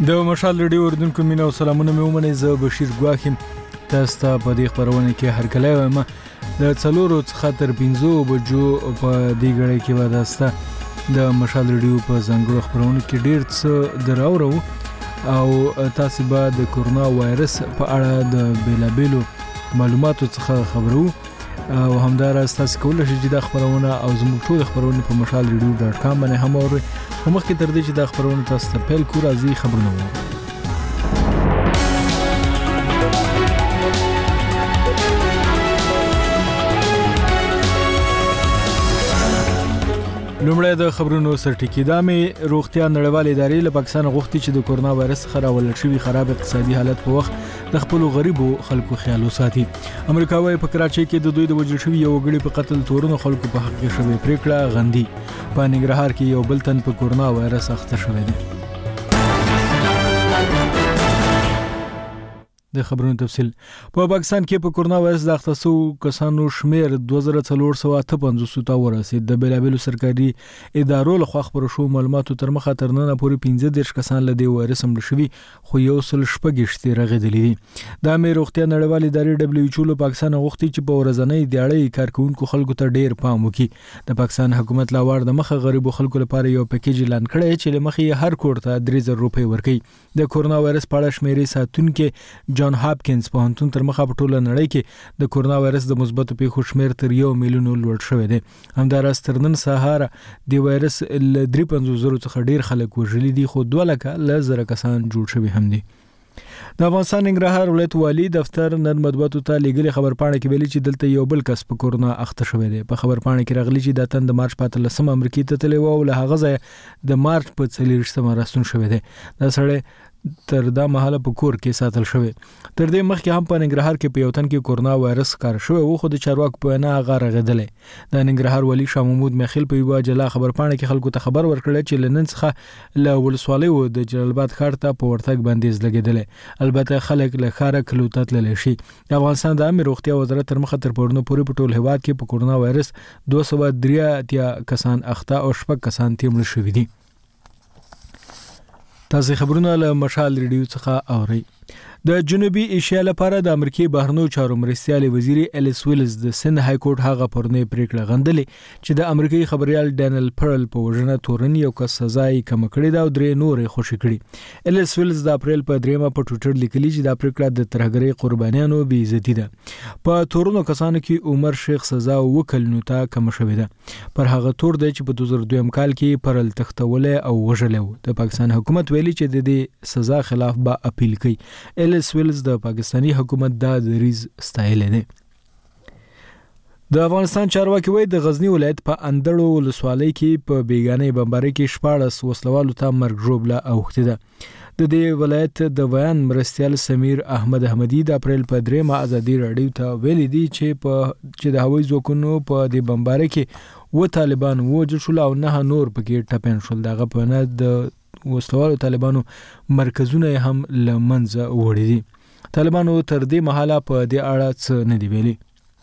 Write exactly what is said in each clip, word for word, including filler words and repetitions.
د مشال ریډیو اردوونکو مینه او سلامونه مې ومنئ. زه بشیر ګواښ یم. تاسو ته په دې خپرونه کې هرکلی وایم. د څلورو څخه تر پنځو بجو په دې ګړۍ کې به تاسو ته د مشال ریډیو په ځانګړو خپرونو کې ډېر څه دراوړو او تاسو به د کورونا وایرس په اړه د بیلابیلو معلوماتو څخه خبرو او همداراز تاسو کولی شئ چې دا خپرونه او زموږ ټول خپرونه په مشال ریډیو ډاټ کام باندې هم اورئ. خو مخکې تر دې چې دا خپرونه تاسو ته پیل کړو راځئ خبرونه ووایو. لومړی د خبرونو سرټکی. دا مې روغتیا نړیوالې ادارې له پاکستان غوښتي چې د کورونا وایرس څخه راوړل شوي خراب اقتصادي حالت په وخت د خپلو غریبو خلکو خیال وساتي. امریکا وايي په کراچۍ کې د دوی د وژل شوي یو وګړي په قتل تورنو خلکو په حق کې شوې پریکړه غندي. په ننګرهار کې یو بل تن په کورونا وایرس اخته شوی دی. د خبرونو تفصیل. په پاکستان کې په کورونا وایرس د اخته شوو کسانو شمیر دوه زره څلور سوه اته پنځوس ته ورسید. د بیلابیلو سرکاري ادارو لخوا خپرو شوو معلوماتو تر مخه تر ننه پورې پنځه دېرش کسان له دې وایرس مړه شوي، خو یو سل شپږ یې رغېدلي دي. د امې روغتیا نړیوالې ادارې ډبلیو ایچ او له پاکستان غوښتي چې په ورځنۍ دیاړۍ کارکوونکو خلکو ته ډېر پام وکړي. د پاکستان حکومت لا وار د مخه غریبو خلکو لپاره یو پیکیج اعلان کړی چې له مخې هر کور ته درې زره روپۍ ورکوي. د کورونا وایرس په اړه شمیرې ساتونکي جان هاپکینز پوهنتون تر مخه په ټوله نړۍ کې د کورونا وایرس د مثبتو پیښو شمیر تر یو میلیون لوړ شوی دی. همداراز تر نن سهار د وایرس له درې پنځوس زرو څخه ډیر خلک وژلي دي، خو دوه لکه له زره کسان جوړ شوي هم دي. د افغانستان ننګرهار ولایت والي دفتر نن مطبوعاتو ته لیږلي خبرپاڼه کې ویلي چې دلته یو بل کس په کورونا اخته شوی دی. په خبرپاڼه کې راغلي چې دا تن د مارچ په اتلسمه امریکې ته تللی و او له هغه ځایه د مارچ په څلېرویشتمه راستون شوی دی. دا سړی تر دا مهاله په کور کې ساتل شوی. تر دې مخکې هم په ننګرهار کې په یو تن کې کورونا وایرس ښکار شوی و، خو د چارواکو په وینا هغه رغېدلی. د ننګرهار والي شاه محمود میخیل په یوه جلا خبرپاڼه کې خلکو ته خبر ورکړی چې له نن څخه له ولسوالیو د جلال آباد ښار ته په ورتګ بندیز لګېدلی. البته خلک له ښاره کلیو ته تللی شي. د افغانستان د عامې روغتیا وزارت تر مخه تر پرونه پورې په ټول هېواد کې په کورونا وایرس دوه سوه درې اتیا کسان اخته او شپږ کسان ترې مړه شوي دي. تاسو خبرونه له مشال ریډیو څخه اورئ. د جنوبي ایشیا لپاره د امریکای بهرنیو چارو مرستیال وزیر الیس ویلز د سند های کورټ هغه پرونی پریکړه غندلې چې د امریکایي خبريال ډانیل پرل په وژنه تورن یو کس سزا یې کم کړې ده او درې نورې خوشي کړې. الیس ویلز د اپریل په دریمه په ټویټر لیکلي چې دا پریکړه د ترهګرۍ قربانیانو بې عزتي ده. په تورنو کسانو کې عمر شیخ سزا وکلنو ته کم شوې ده. پر هغه تور دی چې په دوه زره دویم کال کې پرل تختولې او وژلې و. د پاکستان حکومت ویلي چې د دې سزا خلاف به اپیل کوي. الیس ویلز د پاکستاني حکومت دا دریز ستایلی دی. د افغانستان چارواکي وایي د غزنی ولایت په اندړو ولسوالۍ کې په بیګانۍ بمبارۍ کې شپاړس وسلوالو ته مرګ ژوبله اوښتې ده. د دې ولایت د بیان مرستیال سمیر احمد احمدي د اپریل په دریمه ازادي راډیو ته ویلي دي چې په چې د هوایي ځواکونو په دې بمبارۍ کې اووه طالبان ووژل شول او نهه نور پکې ټپیان شول. د هغه په نه د وسلوالو طالبانو مرکزونه هم له منځه وړي دي. طالبانو تر دې مهاله په دې اړه څه نه دي ویلي.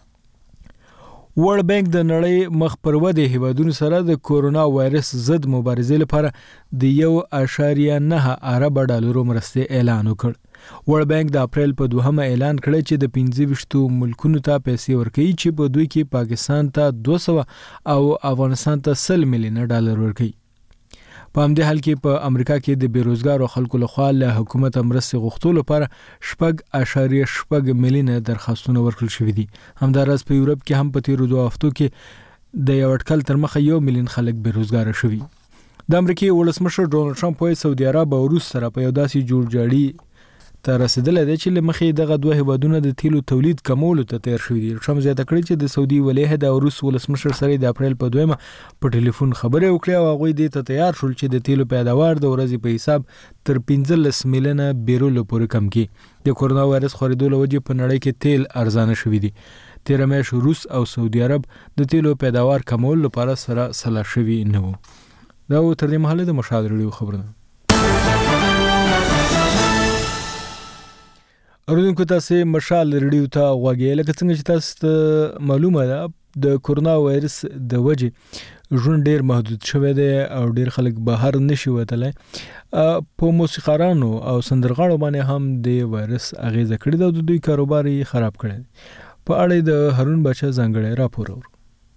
ورلد بانک د نړۍ مخ پر ودې هیوادونو سره د کورونا وایرس ضد مبارزې لپاره د یو اعشاریه نه ارب ډالرو مرستې اعلان وکړ. ورلد بانک د اپریل په دوهمه اعلان کړی چې د پنځه ویشتو ملکونو ته پیسې ورکوي چې په دوی کې پاکستان ته دوه سوه او افغانستان ته سل میلیونه ډالر ورکوي. په همدې حال کې په امریکا کې د بیروزګارو خلکو لخوا له حکومت مرستې غوښتلو لپاره شپږ اعشاریه شپږ میلیونه درخواستونه ورکړل شوي دي. همداراز په یورپ کې هم په تیرو دوه هفتو کې د یو اټکل تر مخه یو میلیون خلک بیروزګاره شوي. د امریکای ولسمشر ډونالد ټرمپ وايي سعودي عرب او روس سره په یو داسې جوړجاړي ته رسیدلی دی چې له مخې دغه دوه هیوادونه د تیلو تولید کمولو ته تیار شوي دي. ټرمپ زیاته کړې چې د سعودي ولیعهد او روس ولسمشر سره د اپریل په دویمه په ټلیفون خبرې وکړې او هغوی دې ته تیار شول چې د تیلو پیداوار د ورځې په حساب تر پنځلس میلیونه بیرلو پورې کم کړي. د کورونا وایرس خورېدو له وجې په نړۍ کې تیل ارزانه شوي دي. تېره میاشت روس او سعودي عرب د تیلو پیداوار کمولو لپاره سره سلا شوي نه وو. دا و تر دې مهاله د مشال ریډیو خبرونه. اردوونکو تاسو مشال ریډیو ته غوږی. لکه څنګه چې تاسو ته معلومه ده د کورونا وایرس د وجې ژوند ډیر محدود شوی دی او ډیر خلک بهر نشي وتلی. په موسیقارانو او سندرغاړو باندې هم د وایرس اغیزه کړې ده او د دوی کاروبار یې خراب کړی دی. په اړه د هارون باچا ځانګړی راپور اورو.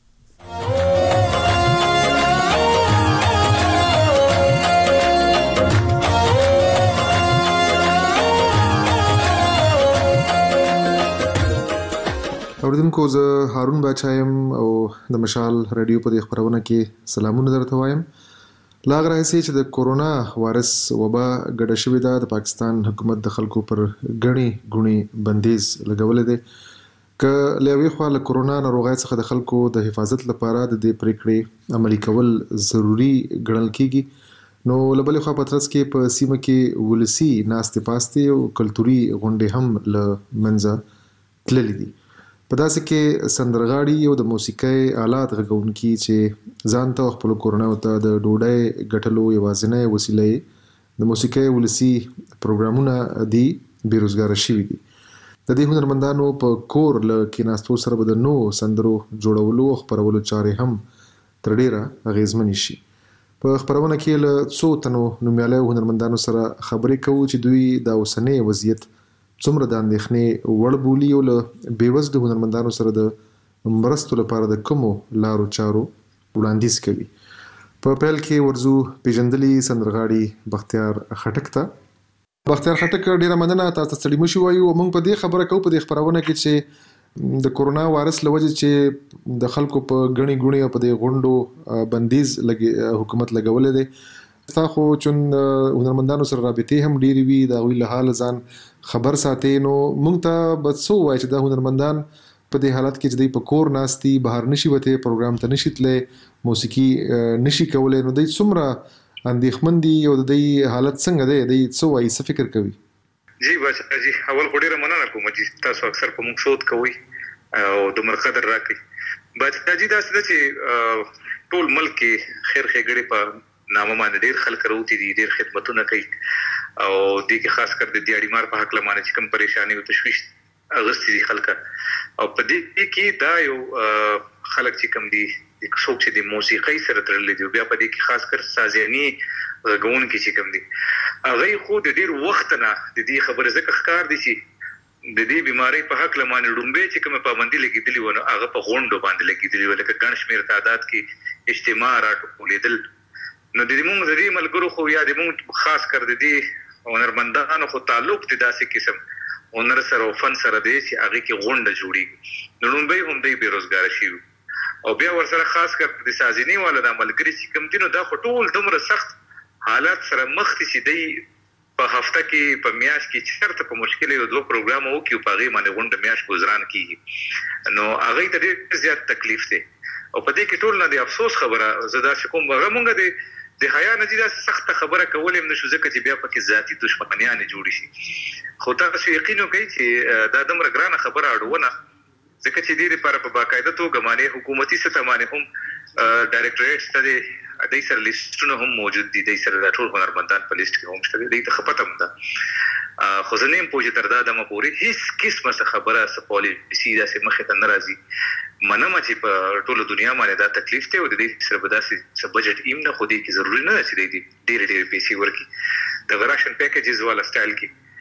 اوریدونکو زه هارون باچا یم او د مشال رادیو په دې خبرونه کې سلامونه درته وایم. لا غراهسي چې د کورونا وایرس وبا ګډه شوې ده، د پاکستان حکومت د خلکو پر غني غوني بندیز لګولې ده. که لوي خو له کورونا ناروغۍ څخه د خلکو د حفاظت لپاره د دې پریکړې عملي کول ضروری ګڼل کیږي. نو لبلې خو په ترڅ کې په سیمه کې ولسی ناستې پاستې او کلتوري غونډې هم له منځه تللې دي. په داسې کې سندرغاړي او د موسیقۍ آلات غږونکي چې ځان ته خپل کورونا ته د ډوډۍ ګټلو یوازینۍ وسیله د موسیقۍ ولسی پروګرامونه دي بیروزګار شوي دي. د دې هنرمندانو په کور له کیناستو سره به د نو سندرو جوړولو او خپرولو چارې هم تر ډیره اغیزمنې شي. په خبرونه کې له څو تنو نومیالي هنرمندانو سره خبرې کوو چې دوی د اوسنۍ وضعیت څومره د اندېښنې وړ بولي او له بېوزلو هنرمندانو سره د مرستو لپاره د کومو لارو چارو وړاندیز کوي. په پیل کې ورزو پیژندلي سندرغاړي بختیار خټک ته. بختیار خټک ډیره مننه، تاسو ستړي مشو وایو. موږ په دې خبره کوو په دې خبرونه کې چې د کورونا وایرس لوجه چې د خلکو په غني غوني او په دې غونډو بندیز لګي حکومت لګولې دي. تاسو چون هنرمندانو سره رابطې هم ډېری وي، دا وی له حال ځان خبر ساتي. نو موږ ته بس سو وای چې د هنرمندان په دې حالت کې چې د پکور ناستي بهر نشي وته پروګرام ته نشي تله موسیقي نشي کولای، نو د څومره اندېښمن دي او د دې حالت څنګه دی، د څه وای څه فکر کوي؟ جی بچا جی اول خو ډیره مننه کوم چې تاسو اکثر په موږ شوت کوي او د مرقدر راکې. بچا جی دا څه چې ټول ملک کې خیر خېګړې په نامه باندې ډیر خلک راوتی دي، ډیر خدمتونه کوي او د کې خاص کر د دیاړي مار په حق لمانه چې کوم پریشانی او تشویش اغستې دي خلک. او په دې کې دا یو خلک چې کوم دي د څوک چې د موسیقۍ سره تړلې دي، بیا په دې کې خاص کر سازياني غون کې چې کوم دي هغه خو د ډیر وخت نه د دې خبره زکه ښکار دي چې د دې بیماری په حق لمانه ډومبه چې کوم پابندي لګیدلی ونه هغه په غونډو باندې لګیدلی ولکه ګڼ شمیر تعداد کې اجتماع راټولیدل. نو د دې موږ د دې ملګرو خو یا د موږ خاص کر د دې هنرمندانو خو تعلق د داسې قسم هنر سره او فن سره دی چې هغه کې غونډه جوړي. نو نومبه هم د بیروزګار شي او بیا ورسره خاص کر د سازنی والا د ملګری چې کوم دینو دا خو ټول دومره سخت حالات سره مخ دي دی په هفته کې په میاش کې چیرته په مشکل یو دوه پروګرام او کې په غي باندې غونډه میاش گزاران کیږي. نو هغه ته ډېر زیات تکلیف دی او په دې کې ټول نه د افسوس خبره زدا شکوم هغه مونږ د د حیا نتیجه سخت خبره کولم نشو ځکه چې بیا پکې ذاتی دښمنیان جوړ شي. خو تاسو یقین وکړئ چې دا دمر ګرانه خبره اړونه ځکه چې دې لپاره په باقاعده توګه باندې حکومتي سطح باندې هم ډایرکټریټ ته د سر لیستونه هم موجود دي، د سر د ټول هنرمندان په لیست کې هم شته دي. ته خپته مده خو زنیم پوجي تر دا د مپوري هیڅ قسمه څه خبره څه پالیسی دا سه مخه ته ناراضي منم چې په ټول دنیا باندې دا تکلیف ته او د دې سره بداسي څه بجټ ایم نه خو دې کې ضروري نه چې دې ډېر ډېر پیسې ورکړي. د غراشن پیکیجز والا سټایل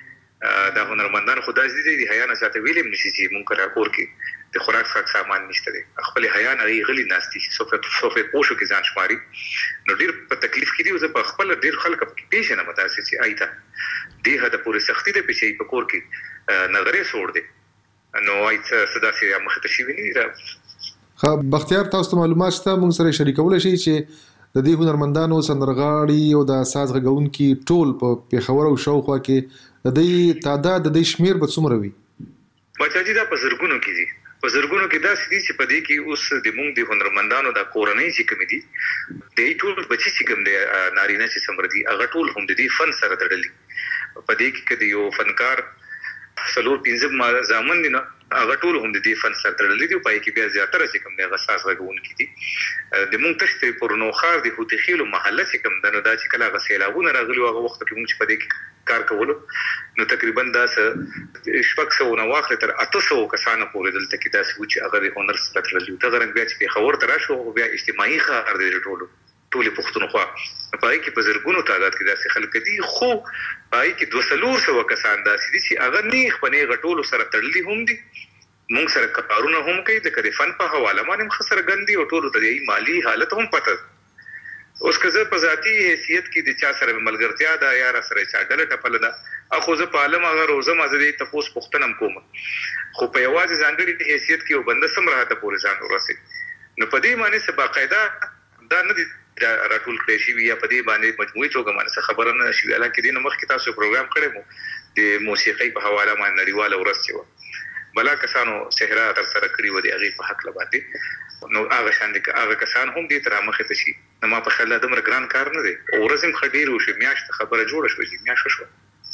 کې دا هنرمندان خدای دې دې حیا نه ساتي ویلم نشي چې مونږ راپور کې د خوراک څخه سامان نشته دي، خپل حیا نه غلي ناشتي صفه صفه پوښو کې ځان شماري. نو ډېر په تکلیف کې دي او زه په خپل ډېر خلک په پیښه نه متاسف چې آیته دې هدا پورې سختي ده پېښې په کور کې نظرې سوړ دي. نو آیته صدا سي مخ ته شي ویني. خو بختیار تاسو معلومات شته مونږ سره شریکول شي چې د دې هنرمندانو سندرغاړي او د ساز غږونکي ټول په پیښور او شاوخوا کې د دې تعداد د دې شمیر به څومره وي؟ بچا جی دا په زرګونو کې دي، په زرګونو کې دا سړي چې په دې کې اوس د مونږ د هنرمندانو د کورنۍ چې کوم دي د ټول بچي چې کوم دي نارینه چې سمردي هغه ټول هم د دې فن سره تړلي. په دې کې کدی یو فنکار سلور پنځم ځامن دي نه هغه ټول هم د دې فن سره تړلي دي. په کې بیا زیاتره چې کوم دي غساس غوونکي دي د مونږ تشته پرنو خار دي هوتخیلو محله چې کوم دنه دا چې کله غسیلاونه راغلي هغه وخت کې مونږ په دې کې کار کولو نو تقریبا دا څه شپږ سوه نه واخلې تر اته سوه کسانو پورې دلته کې داسې و چې هغه د هنر څخه تللي وو. دغه رنګ بیا چې پېښور ته راشو بیا اجتماعي ښار دی ټولو ټولې پښتونخوا په هغې کې په زرګونو تعداد کې داسې خلک دي خو په هغې کې دوه څلور سوه کسان داسې دي چې هغه نیغ په نیغه ټولو سره تړلي هم دي مونږ سره کارونه هم کوي د کدې فن په حواله باندې هم ښه څرګند دي او ټولو ته د مالي حالت هم پته. اوس که زه په ذاتي حیثیت کې د چا سره ملګرتیا ده یا را سره چا ډله ټپله ده اخو زه په عالم هغه روزم زه د تپوس پوښتنه هم کوم خو په یوازې ځانګړي حیثیت کې یو بنده څومره هاته پورې ځان ورسوي نو په دې باندې څه باقاعده دا نه دي راټول کړی شوي یا په دې باندې مجموعي توګه باندې څه خبره نه شوي. حالانکې دې نه مخکې تاسو پروګرام کړی مو د موسیقۍ په حواله باندې نړیواله ورځ چې وه بلا کسانو صحرا ترسره کړي وو د هغې په هکله باندې نو هغه شان دي هغه کسان هم دې ته رامخې ته شي نو ما په خیال دا دومره ګران کار نه دی او ورځ هم ښه ډېر وشي میاشت خبره جوړه شوه چې میاشت وشوه.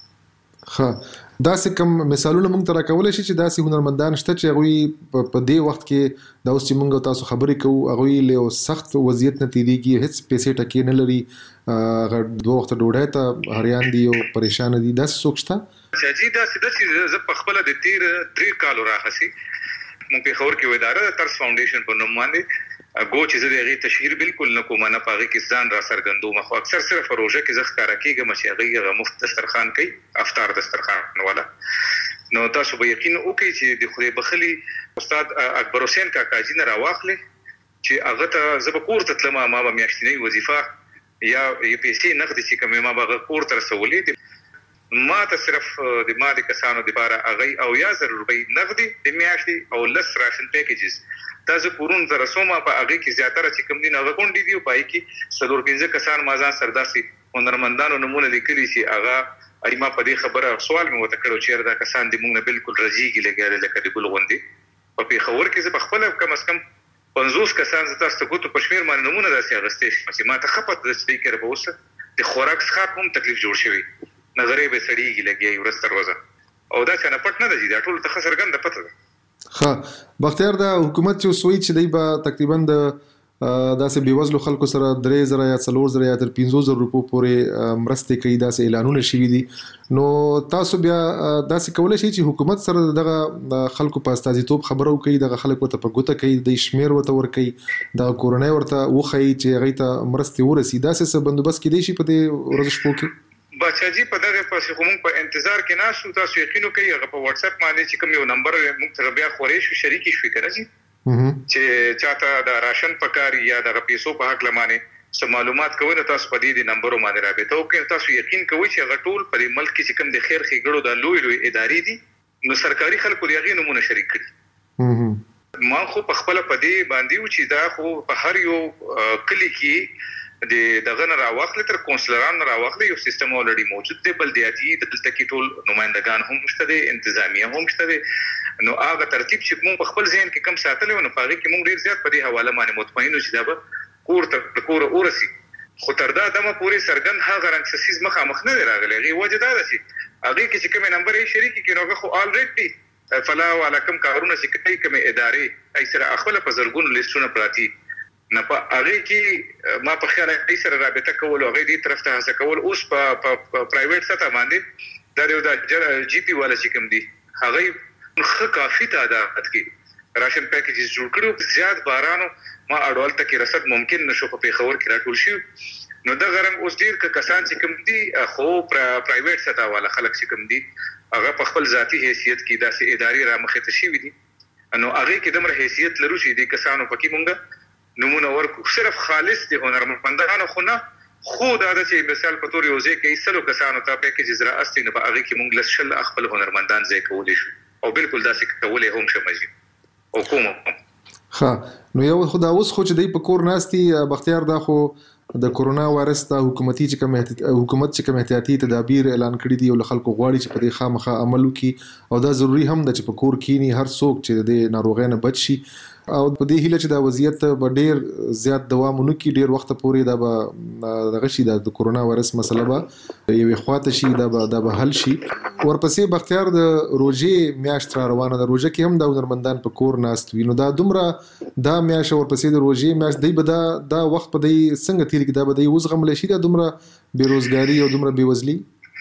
ښه داسې کوم مثالونه موږ ته راکولی شي چې داسې هنرمندان شته چې هغوی په دې وخت کې دا اوس چې موږ تاسو خبرې کوو هغوی له یو سخت وضعیت نه تېرېږي هېڅ پیسې ټکې نه لري هغه دوه وخته ډوډۍ ته حریان دي او پریشانه دي داسې څوک شته؟ جی داسې ده چې زه په خپله د تېر درې کالو راهسې مونږ پېښور کې یو اداره ده طرز فاونډیشن په نوم باندې ګو چې زه د هغې تشهیر بالکل نه کوم نه په هغې کې ځان را څرګندوم خو اکثر صرف په روژه کې زه ښکاره کېږم چې هغوی هغه مفت دسترخوان کوي افطار دسترخوان والا نو تاسو به یقین وکړئ چې د خدای بخلي استاد اکبر حسین کاکاجي نه راواخلئ چې هغه ته زه به کور ته تلم ما به میاشتنۍ وظیفه یا پیسې نغدې چې کومې ما به هغه کور ته رسولې ما ته صرف د ما د کسانو دپاره هغوی اویا زره روپۍ نغدې د میاشتې او لس راشن پیکیجز دا زه کورونو ته رسوم په هغې کې زیاتره چې کوم دي نو هغه کونډې دي او په هغې کې څلور پنځه کسان ما ځان سره داسې هنرمندانو نومونه لیکلي چې هغه ای ما په دې خبره سوال مې ورته کړی چېرې دا کسان دي موږ نه بلکل رجیږي لګیا لکه د ګل غوندې په پېښور کې زه په خپله کم از کم پنځوس کسان زه تاسو ته ګوتو په شمېر باندې نومونه داسې اخیستی شم چې ما ته ښه پته ده چې دوی کره به اوس د خوراک څښاک هم تکلیف جوړ شوی نظرې به سړېږي لګیا ورځ تر ورځه او دا چا نه پټ نه ده چې دا ټولو ته ښه څرګنده پته ده. ښه بختیار دا حکومت چې اوس وایي چې دی به تقریبا د داسې بېوزلو خلکو سره درې زره یا څلور زره یا تر پنځو زره روپو پورې مرستې کوي داسې اعلانونه شوي دي نو تاسو بیا داسې کولی شئ چې حکومت سره دغه خلکو په استازیتوب خبره وکړي دغه خلک ورته په ګوته کوي د شمېر ورته ورکوي دغه کورنۍ ورته وښیي چې هغوی ته مرستې ورسي داسې څه بندوبست کیدی شي په دې ورځو شپو کې؟ باچاجي په دغه پسې خو موږ په انتظار کې ناست وو تاسو یقین وکړئ هغه په واټس اپ باندې چې کوم یو نمبر موږ سره بیا خورې شو شریکې شوې که نه جي چې چاته د راشن پکار یا دغه پیسو په هکله باندې څه معلومات کوئ نو تاسو په دې د نمبرو باندې رابطه وکړئ تاسو یقین کوئ چې هغه ټول په دې ملک کې چې کوم د خیر ښېګړو دا لوی لوی ادارې دي نو سرکاري خلکو د هغې نومونه شریک کړي ما خو په خپله په دې باندې و چې دا خو په هر یو کلي کې د دغه نه راواخلې تر کونسلران نه راواخلې یو سیستم الریډي موجود دی بلدیاتي دلته کې ټول نمایندګان هم شته دی انتظامیه هم شته دی نو هغه ترتیب چې موږ په خپل ذهن کې کم ساتلی و نو په هغې کې موږ ډېر زیات په دې حواله باندې مطمئن وو چې دا به کور ته کوره ورسي خو تر دا دمه پورې څرګند هغه رنګ څه څیز مخامخ نه دی راغلی هغې وجه دا ده چې هغې کې چې کومې نمبر یې شریکې کړي نو هغه خو الریډي فلا والا کوم کارونه چې کوي کومې ادارې ای سره خپله په زرګونو لیسټونه پراته نه په هغې کې ما په خیال هغې سره رابطه کول او هغې دې طرف ته هڅه کول اوس په پرایویټ سطح باندې دا یو د جي پي والا چې کوم دي هغوی ښه کافي تعداد کې راشن پیکیجز جوړ کړي زیات بارانو ما اړولته کې رسد ممکن نشو په پېښور کې راټول شي نو دغه رنګ اوس ډېر که کسان چې کوم دي خو پرایویټ سطح والا خلک چې کوم دي هغه په خپل ذاتي حیثیت کې داسې ادارې رامخې ته شوي دي نو هغې کې دومره حیثیت لرو چې دې کسانو پکې مونږ نمونه ورکو صرف خالص د هنرمندانو خو نه خو دا ده چې مثال په طور یو ځای کې سلو کسانو ته پیکیجز رااستي نو په هغې کې موږ لس شل خپل هنرمندان ځای کولی شو او بالکل داسې کولی هم شم جي او کوم ښه نو یو خو دا اوس خو چې دی په کور ناستي بختیار دا خو د کرونا وایرس ته حکومتي چې کوم حکومت چې کوم احتیاطي تدابیر اعلان کړي دي او له خلکو غواړي چې په دې خامخا عمل وکړي او دا ضروري هم ده چې په کور کینی هر څوک چې د ناروغۍ نه بچ شي او په دې هیله چې دا وضعیت به ډېر زیات دوام ونه کړي ډېر وخته پورې دا به دغه شي د کرونا وایرس مسله به یوې خواته شي دا به دا به حل شي ورپسې بختیار د روژې میاشت را روانه ده روژه کې هم د هنرمندان په کور ناست وي نو دا دومره دا میاشت ورپسې د روژې میاشت دی به دا دا وخت په دی څنګه تېر کړي دا به دی وزغملی شي دا دومره بېروزګاري او دومره بېوزلي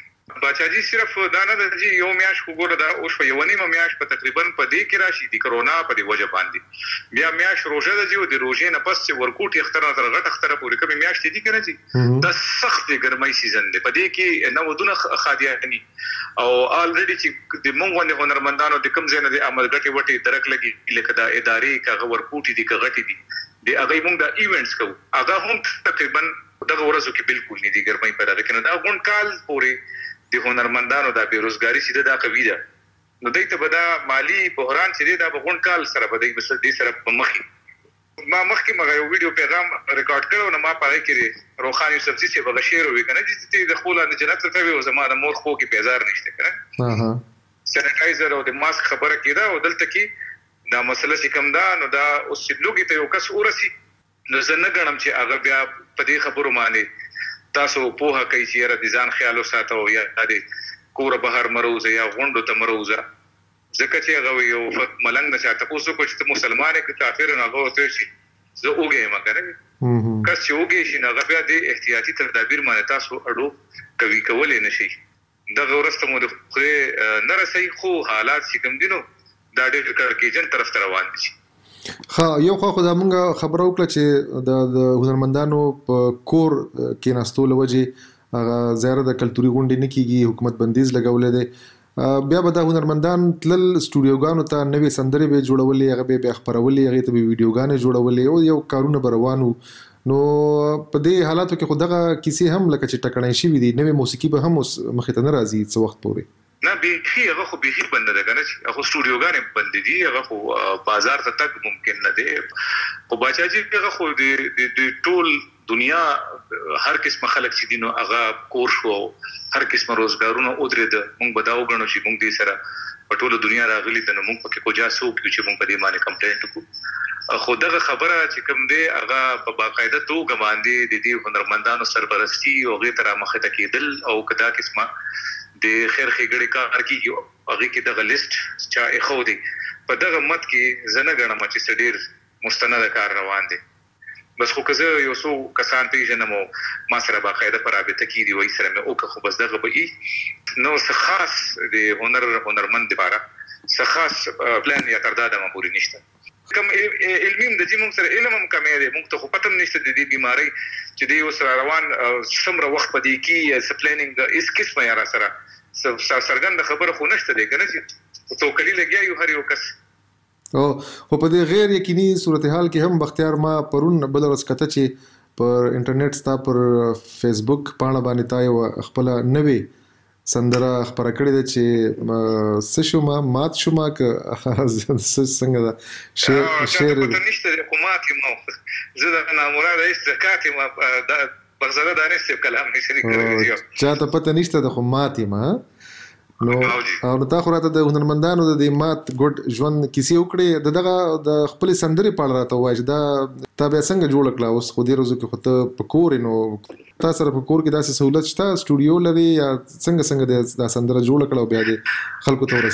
باچاجي صرف دا نه د یو میاش وګوره دا او شو یو نیمه میاش په تقریبا په دې کې راشي د کرونا په دی وجه باندې بیا میاش روزه د جیو د روزې نه پس ورکوټي اختر نه تر غټ اختر پورې کوم میاش دي کنه چې دا سخت ګرمۍ سیزن دی په دې کې نو دونه خادياني او الریډي چې د مونږ باندې هنرمندانو د کم ځای نه د عمل غټي وټي درک لګي لکه دا ادارې کا ورکوټي دي کا غټي دي د هغه مونږ د ایونټس کو هغه هم تقریبا دغه ورځو کې بالکل نه دي ګرمۍ پیدا ده کنه دا غون کال پورې د هنرمندانو د بیروزګاری چې دا قوی ده نو دای ته بدا مالی بحران چې دا غون کال سره بدای بس دې سره په مخي ما مخکې مغه یو ویډیو پیغام ریکارډ کړو نو ما پاره کې روخان یوسفزي چې بغه شعر وی کنه چې د خوله نه جنت ته وي او زماره مور خو کې پیزار نشته کنه ها ها سانیټایزر او د ماسک خبره کیدا او دلته کې دا مسله چې کم ده نو دا اوس لوګي ته یو کس ورسی نو زه نه غنم چې هغه بیا په دې خبرو باندې تاسو په هغه کې چې را دي ځان خیال وساتو یا د کور بهر مروزه یا غونډو ته مروزه ځکه چې هغه یو ملنګ نه چاته کوڅو کو چې مسلمان کې کافر نه غوته شي زه اوګه ما کنه کس چې اوګه شي نه غبیا د احتیاطي تدابیر باندې تاسو اډو کوي کولې نشي دا ورسته مو د خو نه رسي خو حالات چې کوم دینو دا ډېر کار کې جن طرف ته روان دي ها یو خو خدای مونږه خبرو کړ چې د هنرمندانو په کور کې ناستول وجه هغه زیاره د کلتوري غونډې نه کیږي حکومت بندیز لګولې ده بیا به د هنرمندان تل سټوډیوګانو ته نوې سندرې به جوړولې هغه به خبرولې هغه ته به ویډیوګانې جوړولې او یو کارونه بروانو نو په دې حالاتو کې خدغه کیسې هم لکه چې ټکړای شي وي نوې موسیقي به هم مخې ته نه راځي څو وخت پورې نه به هغه خو به بند ده کنه چې هغه سټوډیوګانې بند دي هغه خو بازار ته تک ممکن نه دی خو باچاجي هغه خو د ټول دنیا هر قسم خلک چې دینو هغه کور شو هر قسم روزګارونه او درې ده مونږ بداو غنو چې مونږ دې سره په ټول دنیا راغلي د مونږ پکې کو جاسو چې مونږ په دې باندې کمپلینټ وکړو خو دغه خبره چې کوم دی هغه په باقاعده توګه باندې د دې هنرمندانو سرپرستی او غیر تر مخه ته کېدل او کدا قسمه د خیر خېګړې کار کیږي هغه کې دغه لیست چې خو دی په دغه مت کې زنه غنم چې سډیر مستند کار روان دي بس خو که زه یو څو کسان پیژنم او ما سره باقاعده پر رابطه کې دی وای سره مې او که خو بس دغه به نو څه خاص د هنر هنرمند لپاره څه خاص پلان یا ترداد ما پوری نشته کوم علمیم د جیمون سره علم هم کمې دی موږ ته خو پته نشته د دې بیماری چې دی اوس روان څومره وخت پدې کې سپلینینګ د اس قسمه یا سره سرګند خبره خو نشته دی کنه چې توکلی لګیا یو هر یو کس او خو په دې غیر یقیني صورتحال کې هم بختیار ما پرون بل ورځ کته چې پر انټرنیټ ستا پر فیسبوک پاڼه باندې تا یو خپل نوې سندره خبره کړې ده چې سشوما مات شوما ک څنګه دا شعر شعر نشته حکومت مو زه د نامراده استکات ما بغزاده دانست کلام نشي کړی چاته پته نشته د حکومت ما نو او نو تا خو راته د هنرمندانو د مات ګډ ژوند کیسې وکړې د دغه د خپل سندرې پاړه راته وایي دا تا به څنګه جوړ کړه اوس خو دې روزو کې خو ته په کور نو تا سره په کور کې داسې سہولت شته سټوډیو لري یا څنګه څنګه د سندره جوړ کړه او بیا دې خلکو ته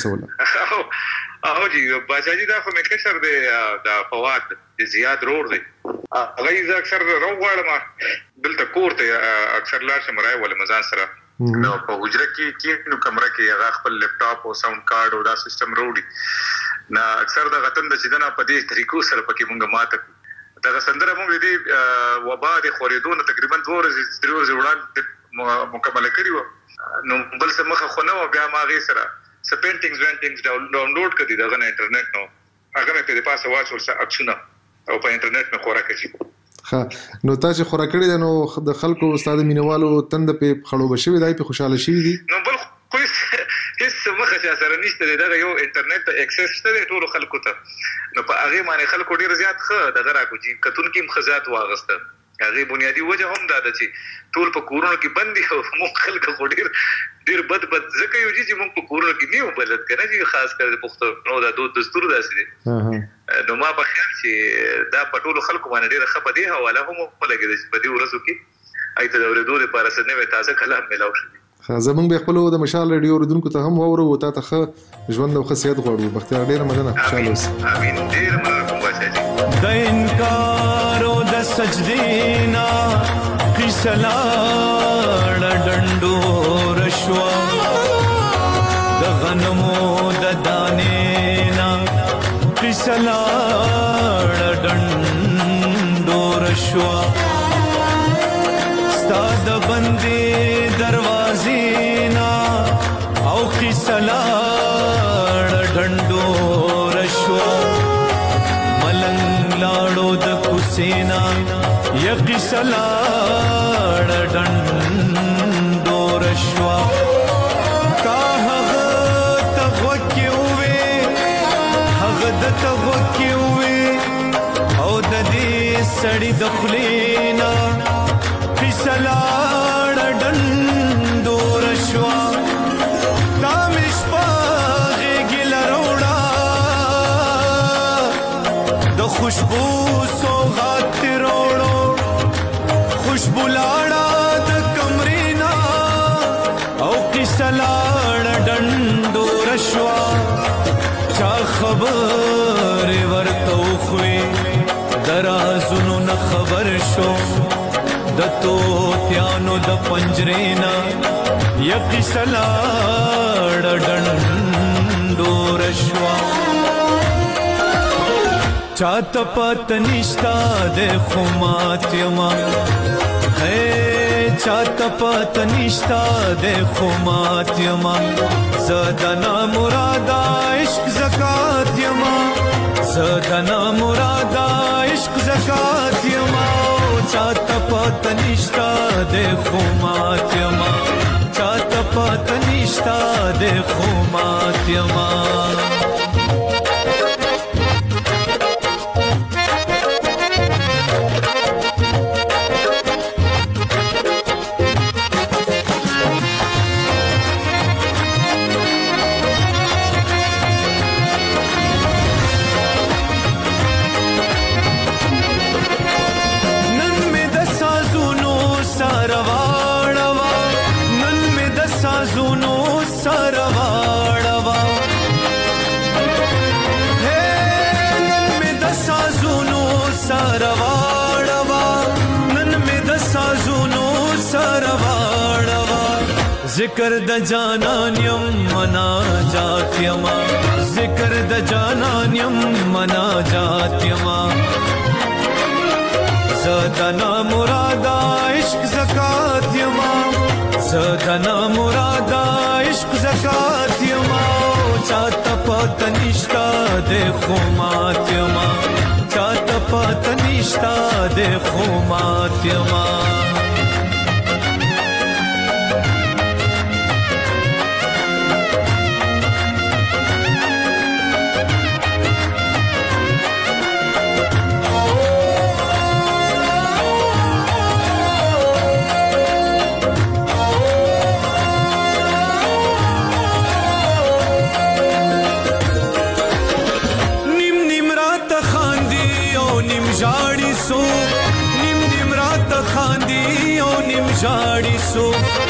ورسوله او جی باچاجي دا خو مې کشر دی دا فواد د زیاد رور دی هغه یې اکثر روغړم دلته کور ته اکثر لار شمرای ول مزان سره نو په حجره کې کې نو کمره کې هغه خپل لپټاپ او ساوند کارت او دا سیستم وروړي نو اکثر د غتن د چې دنا په دې طریقو سره پکې مونږه ماته دا سندره مونږ دې وبا د خوريدون تقریبا دوه ورځې درې ورځې وړاندې مکمل کړیو نو بل څه مخه خو نه بیا ما غي سره سپینټینګز وینټینګز ډاونلوډ کړی دا غن انټرنیټ نو هغه مې په پاسه واچ ورسره اکشن او په انټرنیټ مې خورا کړی ها نو تاسو خورا کړی نو د خلکو استاد مینوالو تند په خړو بشوي دای په خوشاله شي دي نو بل خو هیڅ مخه سره نشته دا یو انټرنیټ ته اکسس شته ټول خلکو ته نو په هغه باندې خلکو ډیر زیات خه دغه راکو چې کتون کې مخزات واغسته هغه بنیادی وجه هم دا ده چې ټول په کورونو کې بندي او مخ خلکو ډیر ډیر بد بد ځکه یو چې موږ په کورونو کې نیو بلد کنه چې خاص کر د پښتو دا د دستور داسې دي نو ما په خیال چې دا په ټول خلکو باندې ډیر خپه دي حواله هم ولګي چې په دې ورځو کې ایت د اورېدو لپاره څه نوې تازه کلام ملاو شي زمونږ به خپل د مشال ریډیو اوریدونکو ته هم وورو او تا ته ژوند او خصيت غواړو بختیار ډیر مننه خوشاله اوسه امين ډیر مننه کوم د انکار او د سجدینا قصلا ډندو رشوا د غنمو د دانې نا قصه لاړه ډنډور شوا ستا د بندې دروازې نا او قصه لاړه ډنډور شوا ملنګ لاړو د کوسینا یا قصه لاړه ډنډور شوا کا هغه تغوکې وې هغه د تغوکې وې او د دې سړی د خلینا قصه لاړه ډنډور شوا دا مې شپه غېږې لروړه د خوشبو سوغات تې روړو خوشبو لاړه د کمرینا او قصه لاړه ډنډور شوا چا خبرې ورته وخوې د رازونو نه خبر شو د طوطیانو د پنجرې نه یا قصه لاړه ډنډور شوا چاته پته نشته د خو مات یما ہے چاته پته نشته د خو مات یما زدنا مراده عشق زکات یما زدنا مراده عشق زکات یما چاته پته نشته د خو مات یما چاته پته نشته د خو مات یما ذکر د جانان یم مناجات یما ذکر د جانان یم مناجات یما زدنا مرادا عشق زکات یما زدنا مرادا عشق زکات یما چاته پته نشته د خو مات یما چاته پته نشته د خو مات یما جاڑی سو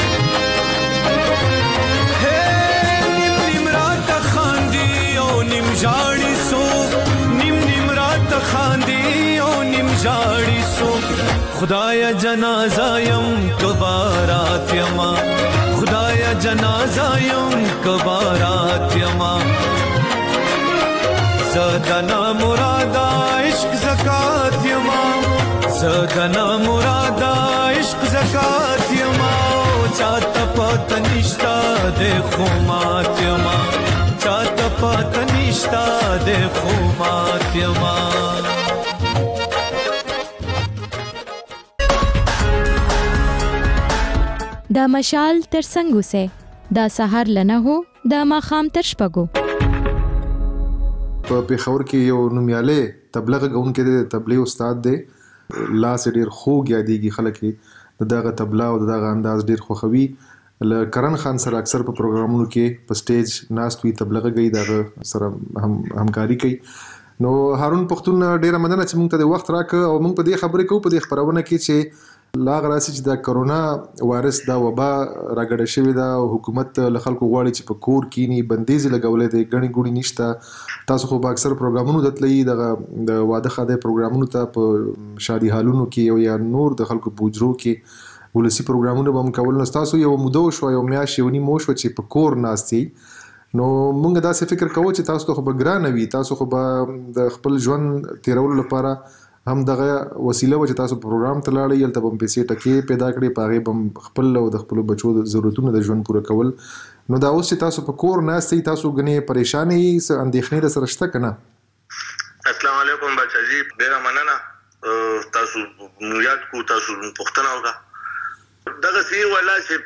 ہے نیم نیم رات خاندی او نیم جاڑی سو نیم نیم رات خاندی او نیم جاڑی سو خدایا جنازہ یم کبارات یما خدایا جنازہ یم کبارات یما زدنا مرادا عشق زکات یما زدنا مرادا عشق زکات یما چاته پته نشته د خو مات یما چاته پته نشته د خو مات یما دا مشال تر څنګه سه دا سحر لنه هو دا ماخام تر شپګو په پیښور کې یو نومیاله تبلیغ غونکې د تبلیغ استاد دی لاس ډیر خوږ یادېږي خلک دغه تبلا او دغه انداز ډیر خوخوي ل کرن خان سره اکثر په پروګرامونو کې په سټیج ناستوي تبلیغ کوي دغه سره هم همکاري کوي نو هارون پختون ډیره مننه چې موږ ته د وخت راک او موږ په دې خبرې کوو په دې خبرونه کې چې لاغ راسي چې د کرونا وایرس دا وبا راګړې شوې ده او حکومت له خلکو غواړي چې په کور کینی بندیز لګولې دي غني ګونی نشته تاسو خو په اکثر پروګرامونو دتلې د واده خاده پروګرامونو ته په شادي حالونو کې او یا نور د خلکو بوجرو کې ولسی پروګرامونه به هم کول نو تاسو یو مودو شو یو میاشت یو نیمه شو چې په کور ناستي نو موږ دا څه فکر کوو چې تاسو ته خو به ګرانه وي، تاسو خو به د خپل ژوند تیرولو لپاره هم دغه وسیله و چې تاسو پروګرام ته لاړئ، هلته به هم پیسې ټکې پیدا کړې، په هغې به هم خپل او د خپلو بچو د ضرورتونو د ژوند پوره کول. نو دا اوس چې تاسو په کور ناست یئ، تاسو ګنې پریشانه یئ، څه اندېښنې درسره شته که نه؟ السلام علیکم بچاجي، ډېره مننه. تاسو یاد کو، تاسو پوښتنه وکړه. دغسې ولا چې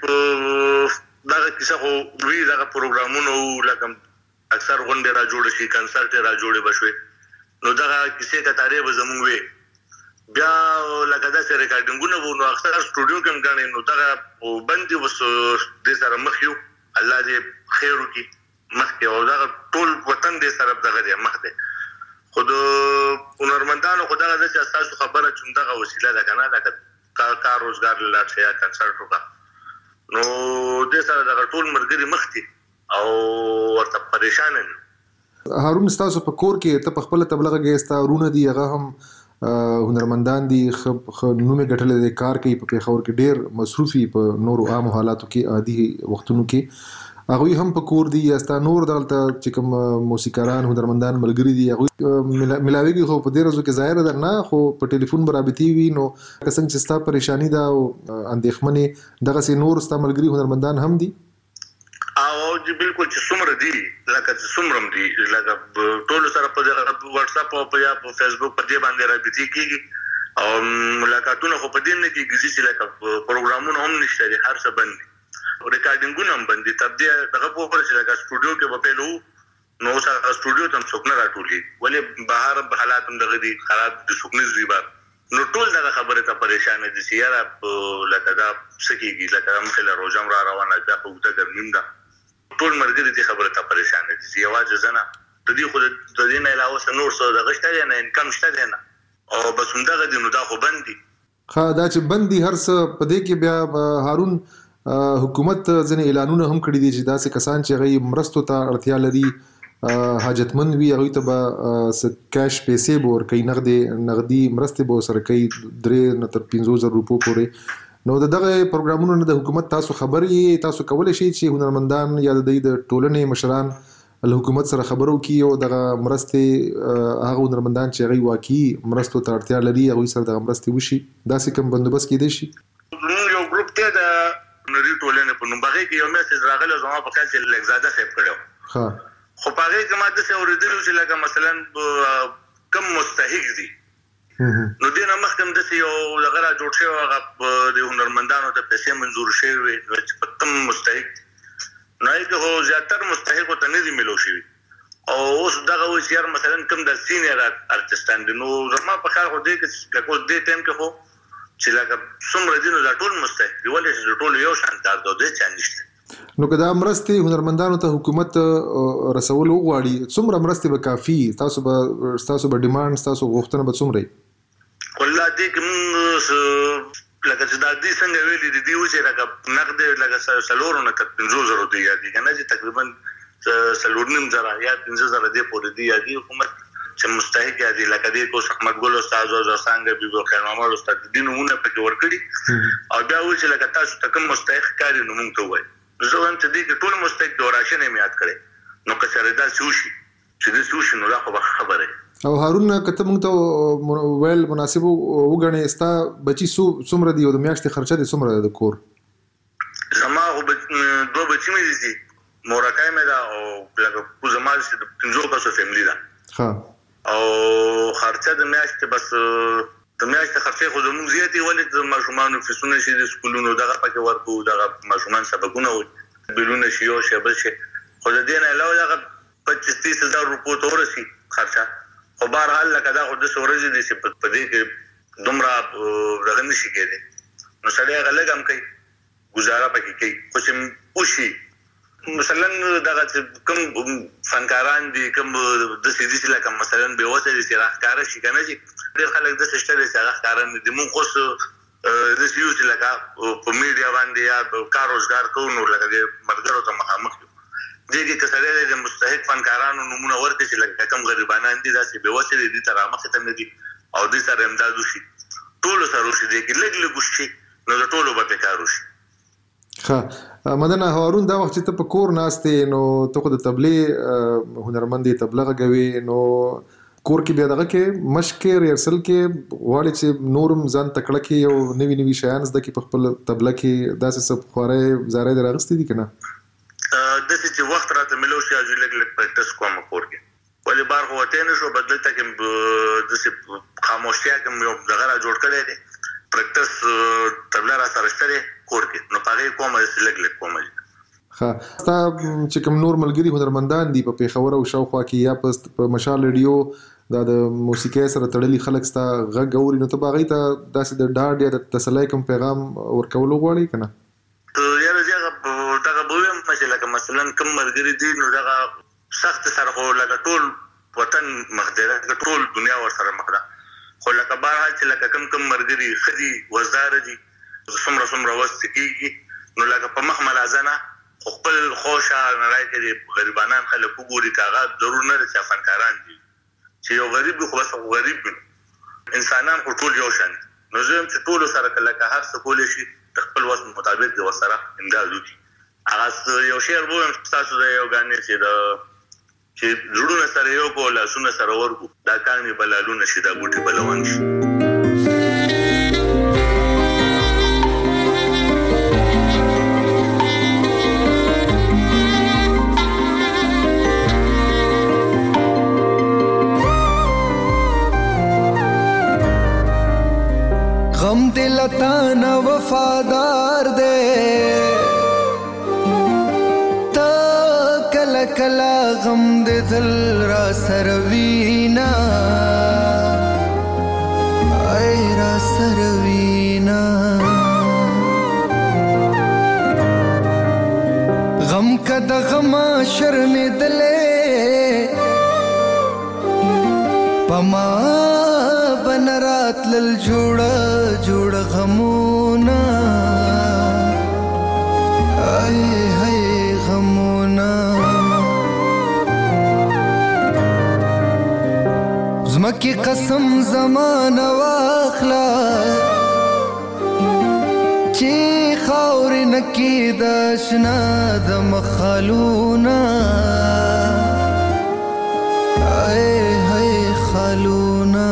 په دغه کیسه خو وي، دغه پروګرامونه لکه اکثر غونډې را جوړې شي، کنسرټ یې را جوړې به شوې، نو دغه کیسې کتارې به زمونږ وې. بیا لکه داسې ریکارډینګونه به نو اکثر سټوډیو کې هم ګڼې، نو دغه بند دي، اوس دې سره مخ یو، الله دې خیر وکړي مخکې، او دغه ټول وطن دې سره دغه دی مخ دی. خو د هنرمندانو خو دغه ده چې ستاسو خبره چې همدغه وسیله ده که نه، لکه کار روزګار له لاړ شي یا کنسرټ وکړه، نو دې سره دغه ټول ملګري مخ دي او ورته پریشانه دي. هارون، ستاسو په کور کې ته په خپله تبلغه کې ستا ورونه دي، هغه هم هنرمندان دي، ښه نوم یې ګټلی دی، کار کوي په پېښور کې، ډېر مصروف وي په نورو عامو حالاتو کې، عادي وختونو کې. هغوی هم په کور دي، یا ستا نور دلته چې کوم موسیقاران هنرمندان ملګري دي هغوی ملاویږي؟ خو په دې ورځو کې ظاهره ده نه، خو په ټلیفون به رابطې وي. نو که څنګه چې ستا پریشاني ده او اندېښمنې، دغسې نور ستا ملګري هنرمندان هم دي؟ او جی بالکل چې څومره دي، لکه چې څومره هم دي، لکه ټولو سره په واتس اپ او په یا په فیسبوک په دې باندې رابطې کېږي، او ملاقاتونه خو په دې نه کېږي چې لکه پروګرامونه هم نشته دي، هر څه بند دي، ریکارډینګونه هم بند دي. تر دې دغه په وخت چې لکه سټوډیو کې به پیل وو، نو اوس هغه سټوډیو ته هم څوک نه راټولېږي، ولې بهر حالات هم دغه دي خراب دي، څوک نه ځي بهر. نو ټول دغه خبرې ته پریشانه دي چې یاره لکه دا څه کېږي، لکه مخکې له روژه هم را روانه ده، په اوږده ګرمي هم ده، ټول ملګري دې خبره ته پریشانه دي چې یوازې زه نه، د دې خو د دې نه علاوه څه نور څه دغه شته دی نه، انکم شته دی نه، او بس همدغه دي، نو دا خو بند دي. ښه، دا چې بند دي هر څه، په دې کې بیا هارون حکومت ځینې اعلانونه هم کړي دي چې داسې کسان چې هغوی مرستو ته اړتیا لري، حاجتمند وي، هغوی ته به څه کیش پیسې به ورکوي، نغدې نغدي مرستې به ورسره کوي، درې نه تر پنځو زره روپو پورې. نو د دغه پروګرامونو نه د حکومت تاسو خبر یې، تاسو کولی شئ چې هنرمندان یا د دوی د ټولنې مشران له حکومت سره خبرې وکړي او دغه مرستې، هغه هنرمندان چې هغوی واقعي مرستو ته اړتیا لري، هغوی سره دغه مرستې وشي، داسې کوم بندوبست کېدی شي؟ زموږ یو ګروپ دی د هنري ټولنې په نوم، په هغې کې یو میسج راغلی، زما په خیال چې لږزاده صاحب کړی و، خو په هغې کې ما داسې اورېدلي چې لکه مثلا کم مستحق دي، نو دې نه مخکې هم داسې یو دغه را جوړ شوی، هغه د هنرمندانو ته پیسې منظور شوې وې چې په کم مستحق دي، نو هغې کې خو زیاتر مستحقو ته نه دي میلو شوي، او اوس دغه وایي چې یار مثلا کم د سینیر ارټسټان دي، نو زما په خیال خو دې کې لکه اوس دې ټایم کې خو چې لکه څومره دي، نو دا ټول مستحق دي، ولې چې د ټولو یو شان کار دی او دې چا نشته. نو که دا مرستې هنرمندانو ته حکومت رسول وغواړي، څومره مرستې به کافي؟ تاسو به ستاسو به ډیمانډ، ستاسو غوښتنه به څومره وي؟ والله دې کې مونږ لکه چې دا دې څنګه ویلي دي، دې و چې لکه نقد لکه څلورو نه تر پنځو زرو دی یا دي که نه، چې تقریبا څلور نیم زره یا پنځه زره دې پورې دي، یا دي حکومت چې مستحق یا دي، لکه دې کوس احمد ګل استاد او څنګه بیبي خیر محمد استاد دې نومونه پکې ورکړي، او بیا و چې لکه تاسو ته کوم مستحق کاري نو مونږ ته ووایي. زه وایم چې دې کې ټول مستحق دي، راشن یې مې یاد کړی، نو که چېرې داسې وشي چې داسې وشي، نو دا خو به خبره وي. او هارون، که ته موږ ته ویل مناسب وګڼې، ستا بچي څومره دي او د میاشتې خرچه دې څومره ده د کور؟ زما خو دوه بچي مې دي، مورکۍ مې ده، او لکه خو زما چې د پنځو کسو فیملي ده، او خرچه د میاشتې بس د میاشتې خرچې خو زموږ زیاتې، ولې د ماشومانو فیسونه شي د سکولونو دغه پکې ورکوو، دغه ماشومان سبقونه وي، بیلونه شي، یو شی بل شی، خو د دې نه علاوه دغه پچیس تیس هزار روپو ته ورسي خرچه. خو بهرحال لکه دا خو داسې ورځې دي چې په دې کې دومره دغه نشي کېدی، نو سړی هغه لږ هم کوي، ګزاره پکې کوي، خو چې وشي مثلا دغه چې کوم فنکاران دي، کوم داسې دي چې لکه مثلا بېوسه دي چې راښکاره شي که نه، چې ډېر خلک داسې شته دي چې هغه ښکاره نه دي. مونږ اوس داسې یو چې لکه په میډیا باندې یا کار روزګار کوو، نو لکه د ملګرو ته مخامخ یو، دې کې که سړی د مستحق فنکارانو نومونه ورکړي چې لکه کوم غریبانان دي، داسې بېوسې دي، دې ته رامخې ته نه دي، او دې سره امداد وشي، ټولو سره وشي، دې کې لږ لږ وشي، نو د ټولو به پې کار وشي. ښه مدنه هارون دا وخت چې ته په کور ناستې نو ته خو د طبلې هنرمندې طبله غږوي نو کور کې بیا دغه کې مشق کې ریهرسل کې غواړي چې نورم ځان تکړه کې یو نوي نوي شیان زده کې په خپل طبله کې داسې څه خوارې زارې در اغستې دي که نه داسې چې وخت راته ملو شي چې لږ لږ پریکټس کوم کور کې ولې بار خو وتی نه شو بدلته کې داسې خاموشتیا کې یو دغه را جوړ کړی دی پریکټس طبله را سره شته دی کور کې نو په هغې کومه داسې لږ لږ کومه ښه ستا چې کوم نور ملګري هنرمندان دي په پېښور او شاوخوا کې یا په مشال ریډیو دا د موسیقۍ سره تړلي خلک ستا غږ اوري نو ته به هغوی ته داسې د ډاډ یا د تسلی کوم پیغام ورکولو غواړې که نه یاره زه هغه دغه به ویم چې لکه مثلا کوم ملګري دي نو دغه سخت سره خو لکه ټول وطن مخ دی لکه ټول دنیا ورسره مخ ده خو لکه بهرحال چې لکه کوم کوم ملګري ښه دي وزداره دي څومره څومره وس کېږي نو لکه په مخ ملازه نه خو خپل خوشه نړۍ کې د غریبانان خلک وګوري که هغه ضرور نه ده چې فنکاران دي چې یو غریب وي خو بس غریب وي انسانان خو ټول یو شان نو زه یم چې ټولو سره که لکه هر څه کولی شي د خپل وس مطابق د ورسره امداد وکړي هغه یو شعر به ویم ستاسو د یو ګانې چې د چې زړونه سره یو کو لاسونه سره ورکو دا کاڼي به لالونه شي دا بوټي به لون شي غم دل تانا وفادار دے تا کلا کلا غم دے دل را سروینا اے را سروینا غم کا دا غما شرم دلے پما بنرات لل جوڑا جوڑا غمونا آئے ہائے غمونا زمکی قسم زمان واخلا چی خاور نکی داشنا دم خالونا آئے ہائے خالونا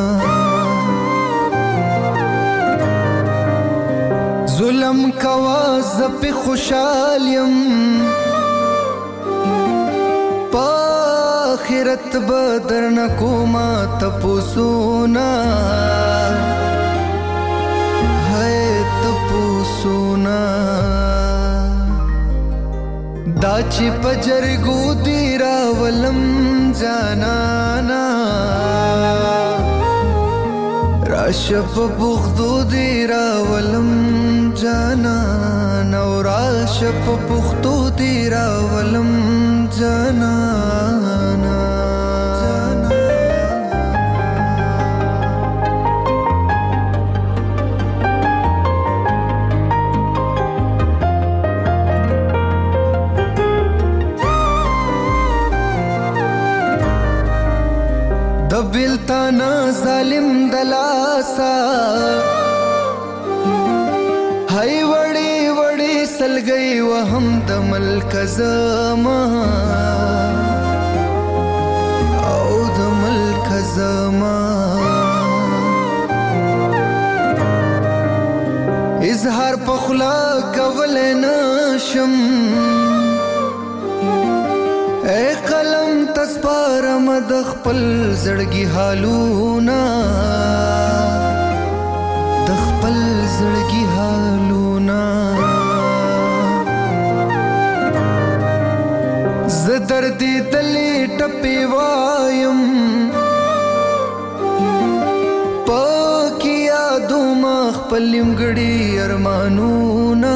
ظلم کواز پی خوشالیم پا آخرت بدر نکوما تپوسونا ہے تپوسونا دا چی پجرگو دیرا ولم جانانا راشپ پختو دیرا ولم جانانا راشپ پختو دیرا ولم جانانا دبلتانا ظالم دلاسا ہائی وڑی وڑی سل گئی وہم دمل کزما او دمل کزما اظہار پخلا کول ناشم اے قلم تسپارم د خپل زړګي حالونا د خپل زړګي حالونا ز درد دلې ټپي وایم پاکي یادو ما خپل نیمګړي ارمانونا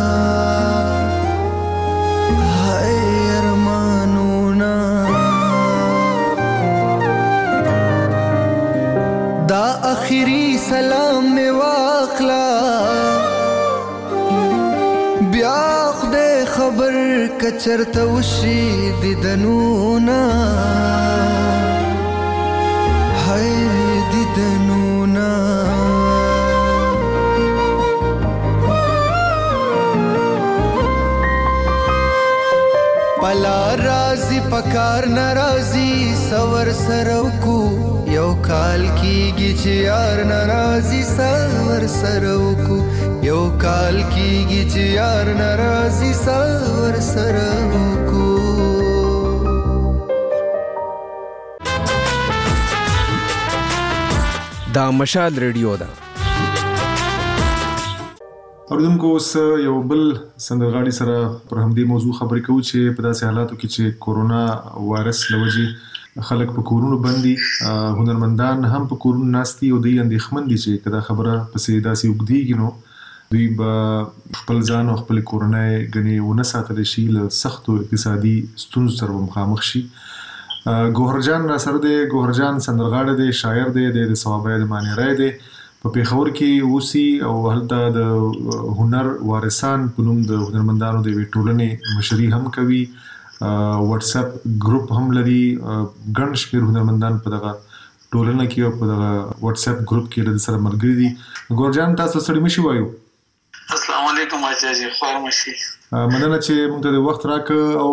آخری سلام میں واخلا بیا خدای خبر کچرته وشي دیدنونا هاي دیدنونا ور سره وکو یو کال کیږي چې یار ناراضي سور سره وکو یو کال کیږي چې یار ناراضي سور سره وکو. دا مشال ریډیو ده. اوردونکو اوس یو بل سندرغاړي سره پر همدې موضوع خبرې کوو چې په داسې حالاتو کې چې کورونا وایرس لوجي خلک په کورونو باندې هنرمندان هم په کورونو ناستي او دوی اندېښمن دي چې کدا خبره پسې داسې وګديږي نو دوی به خپل ځان او خپل کورنۍ غني ونه ساتل شي له سختو اقتصادي ستونزو سره مخامخ شي. ګوهرجان سره دی، ګوهرجان سندرغاړی دی، شاعر دی، د ثوابه د مانیرای دی، په پیښور کې اوسي او هلته د هنر وارثان په نوم د هنرمندانو د ټولنې مشري هم کوي. واتس اپ ګروپ هم لري، ګڼ شمېر هنرمندان په دغه ټولنه کې او په دغه واتس اپ ګروپ کې له سره ملګري دي. ګوهرجان تاسو سره مشي وایو. السلام علیکم اجازه خو مشي. مننه چې موږ ته د وخت راک او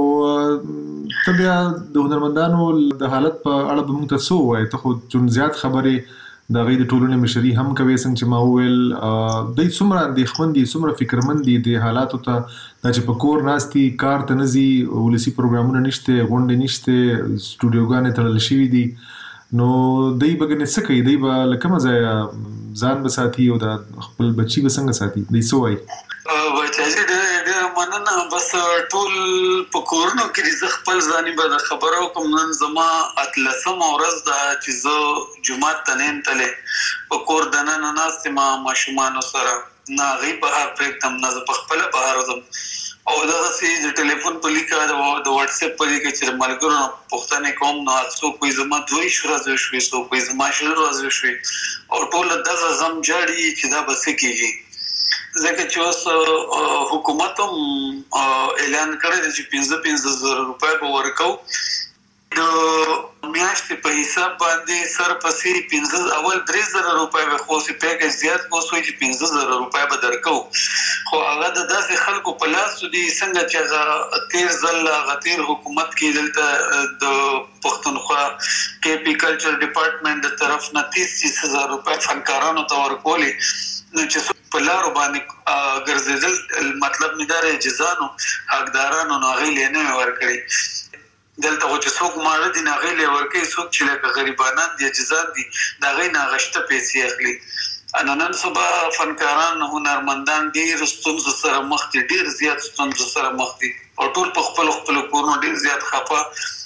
ته بیا د هنرمندانو د حالت په اړه به موږ ته څه وایې. ته خو چون زیات خبرې د هغوی د ټولنې مشري هم کوي، څنګه چې ما وویل دوی څومره اندېښمن دي، څومره فکرمند دي د حالاتو ته، دا چې په کور ناست دي، کار ته نه ځي، ولسي پروګرامونه نشته، غونډې نشته، سټوډیوګانې تړل شوي دي، نو دوی به ګنې څه کوي؟ دوی به له کومه ځایه ځان به ساتي او د خپل بچي به څنګه ساتي؟ دوی څه وایي؟ بچاجي ډېره مننه. بس ټول په کورونو کې زه خپل ځاني به د خبرو کوم. نن زما اتلسمه ورځ ده چې زه جومات ته نه یم تللی، په کور دننه ناست یم ماشومانو سره، نه هغوی بهر پرېږدم نه زه په خپله بهر وځم. او دغسې د ټلیفون په لیکه د واټس اپ په لیکه چې د ملګرو نه پوښتنې کوم نو څوک وایي زما دوه ویشت ورځې وشوې، څوک وایي زما شل ورځې وشوې، او ټوله دغه غم جاړي چې دا به څه کېږي. ځکه چې اوس حکومت هم اعلان کړی دی چې پنځه پنځه زره روپۍ به ورکوو د میاشتې په حساب باندې سر پسې پنځه اول درې زره روپۍ به خو اوس پیکج زیات اوس وایي چې پنځه زره روپۍ به درکوو. خو هغه د داسې خلکو په لاس دي څنګه چې هغه تېر ځل هغه تېر حکومت کې دلته د پښتونخوا کې پی کلچر ډپارټمنټ د طرف نه تیس تیس هزار روپۍ فنکارانو ته ورکولې، نو چې په لارو باندې ګرځېدل مطلب مې دا دی جزانو حقدارانو نو هغوی یې نه وې ورکړې. دلته خو چې څوک ماړه دي نه هغوی یې ورکوي، څوک چې لکه غریبانان دي جزان دي د هغوی نه هغه شته پیسې اخلي. نن سبا فنکاران هنرمندان ډېرو ستونزو سره مخ دي، ډېر زیات ستونزو سره مخ دي او ټول په خپلو خپلو کورونو ډېر زیات خفه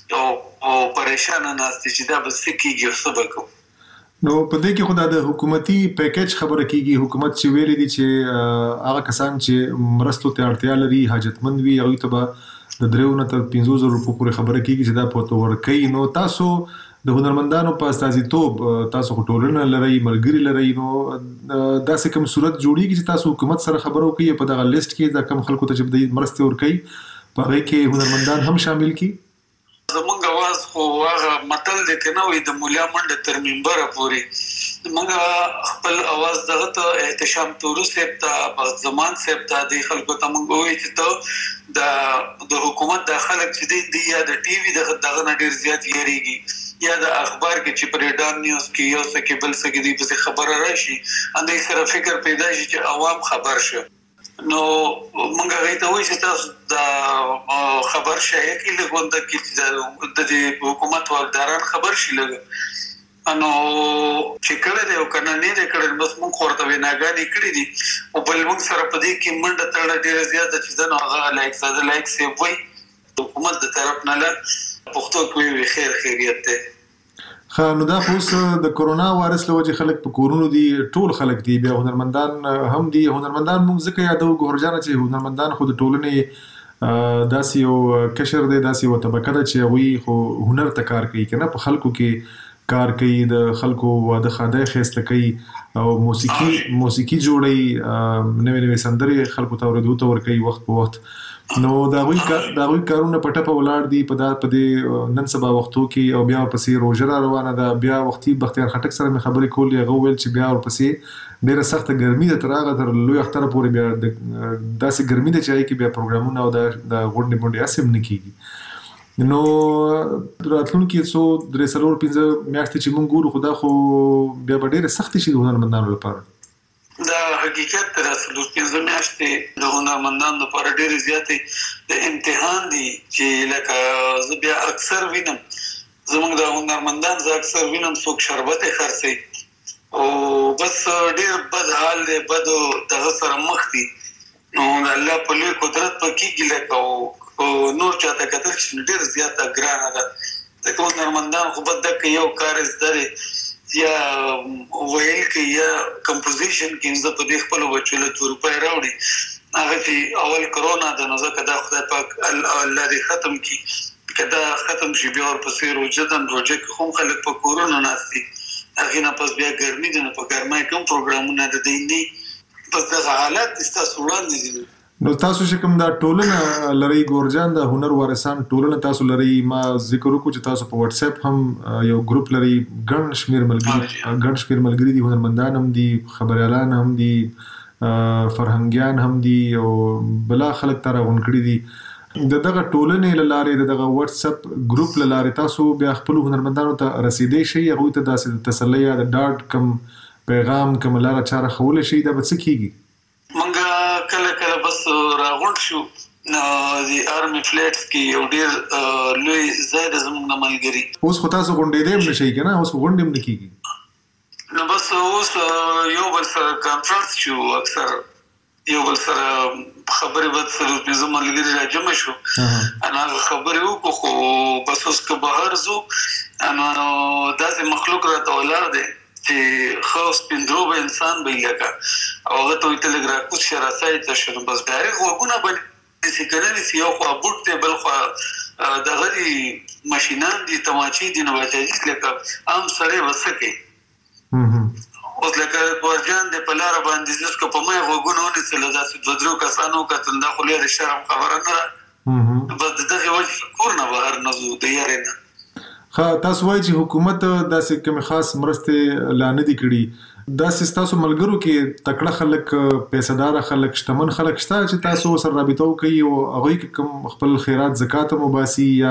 او پریشانه ناست دي چې دا به څه کېږي او څه به کوو. نو په دې کې خو دا د حکومتي پیکج خبره کېږي. حکومت چې ویلي دي چې هغه کسان چې مرستو ته اړتیا لري، حاجتمند وي، هغوی ته به د دریو نه تر پنځو زرو روپو پورې خبره کېږي چې دا پورته ورکوي. نو تاسو د هنرمندانو په استازیتوب تاسو خو ټولنه لرئ، ملګري لرئ، نو داسې کوم صورت جوړېږي چې تاسو حکومت سره خبره وکړئ په دغه لیست کې دا کوم خلکو ته چې دوی مرستې ورکوي په هغې کې هنرمندان هم شامل کړي؟ زمونږ اواز خو هغه متل دی که نه وایي د مولا منډه تر منبره پورې. موږ خپل اواز دغه ته احتشام تورو صاحب ته، بخت زمان صاحب ته، دې خلکو ته موږ ووایو چې ته د حکومت دا خلک چې دی دی یا د ټي وي دغه نه ډېر زیات یېرېږي یا د اخبار کې چې پر ډان نیوز کې یو څه کې بل څه کې دوی پسې خبره راشي همدې سره فکر پیدا شي چې عوام خبر شه. نو موږ هغوی ته وایو چې تاسو دا خبر شایع کړي لږ غونډه کې چې د دې حکومت واکداران خبر شي لږ، نو چې کړی دی او که نه نه دی کړی بس موږ خو ورته ویناګانې کړي دي. او بل موږ سره په دې کې منډه تړه ډېره زیاته چې ده نو هغه لایق زاده لایق صاحب وایي د حکومت د طرف نه له پښتو کې وایي خیر خیریت دی. ښه، نو دا خو اوس د کرونا وایرس له وجې خلک په کورونو دي، ټول خلک دي، بیا هنرمندان هم دي. هنرمندان موږ ځکه یادوو ګوهرجانه چې هنرمندان خو د ټولنې داسې یو کشر دی، داسې یو طبقه ده چې هغوی خو هنر ته کار کوي که نه، په خلکو کې کار کوي، د خلکو واده خاده ښایسته کوي او موسیقي موسیقي جوړوي، نوې نوې سندرې خلکو ته اورېدو ته ورکوي وخت په وخت. نو د هغوی د هغوی کارونه په ټپه ولاړ دي په دا په دې نن سبا وختو کې. او بیا ورپسې روژه را روانه ده، بیا وختي بختیار خټک سره مې خبرې کولې، هغه وویل چې بیا ورپسې ډېره سخته ګرمي ده، تر هغه تر لوی اختره پورې بیا داسې ګرمي ده چې هغې کې بیا پروګرامونه او د غونډې بونډې هسې هم نه کېږي. نو راتلونکي څو درې څلور پنځه میاشتې چې موږ ګورو خو دا خو بیا به ډېرې سختې شي د هنرمندانو لپاره. دا حقیقت تر څلور پنځه میاشتې د هنرمندانو لپاره ډېرې زیاتې د امتحان دي چې لکه زه بیا اکثر وینم زموږ د هنرمندان زه اکثر وینم څوک شربت یې خرڅوي او بس ډېر بد حال دی، بد دغه سره مخ دي. نو د الله په لوی قدرت په کېږي لکه او نور چاته کتل چې ډېر زیاته ګرانه ده. ځکه هنرمندان خو به دکه یو کار زده دی یا ویل کې یا کمپوزیشن کې زه په دې خپلو بچو له څو روپۍ راوړي هغه چې اول کرونا ده نو ځکه دا خدای پاک الله دې ختم کړي که دا ختم شي بیا ورپسې روژه ده روژه کې خو هم خلک په کورونو ناست دي هغې نه پس بیا ګرمي ده نو په ګرمۍ کوم پروګرامونه د دی نه پس دغه حالات ستاسو وړاندې دي. نو تاسو چې کوم دا ټولنه لري ګورجان د هنر وارثان ټولنه تاسو لري، ما ذکر وکړو چې تاسو په واتس اپ هم یو ګروپ لري، ګڼ شمیر ملګري ګڼ شمیر ملګري دي، هنرمندان هم دي، خبريالان هم دي، فرهنګيان هم دي او بلا خلک تر غون کړی دي. د دغه ټولنې لاره د دغه واتس اپ ګروپ لاره تاسو بیا خپل هنرمندانو ته رسیدې شي هغه ته داسې تسلی یا د ډاټ کم پیغام کوم لاره چاره خول شي دا به څه کیږي؟ منګه کله کله بس راغونډ شو نو د آرمي فلیټس کې یو ډیر لوی ځای د زموږ نه ملګري اوس خو تاسو غونډې دې نشي کنه اوس غونډې هم نکېږي نو بس اوس یو بل سره کانفرنس شو اکثر یو بل سره خبرې بد سره په زموږ ملګري راجمع شو انا خبرې وکړو خو بس اوس که بهر زو انا داسې مخلوق راته ولاړ دی چې خو سپیندروبه انسان به لګا او هغه ته تلګرا کوڅ شراسای ته شنو بس ډایرک وګونه باندې چې کله چې یو خو بوت ته بل خو د غری ماشينان دي تماچي دي نو واځي لکه عام سره وسکه اوس لکه ورجان د پلار باندې ځکه په مې وګونه ونی څه لداسې دوه درو کسانو کتل دا خو لري شرم خبره نه بس دغه وجه کور نه بهر نه زو د یارینه. خا تاسو وایي چې حکومت داسې کوم خاص مرستې لانه دي کړي داسې تاسو ملګرو کې تکړه خلک پیسېدار خلک شتمن خلک شته چې تاسو سره رابطه کوي او هغه کوم خپل خیرات زکات مباسي یا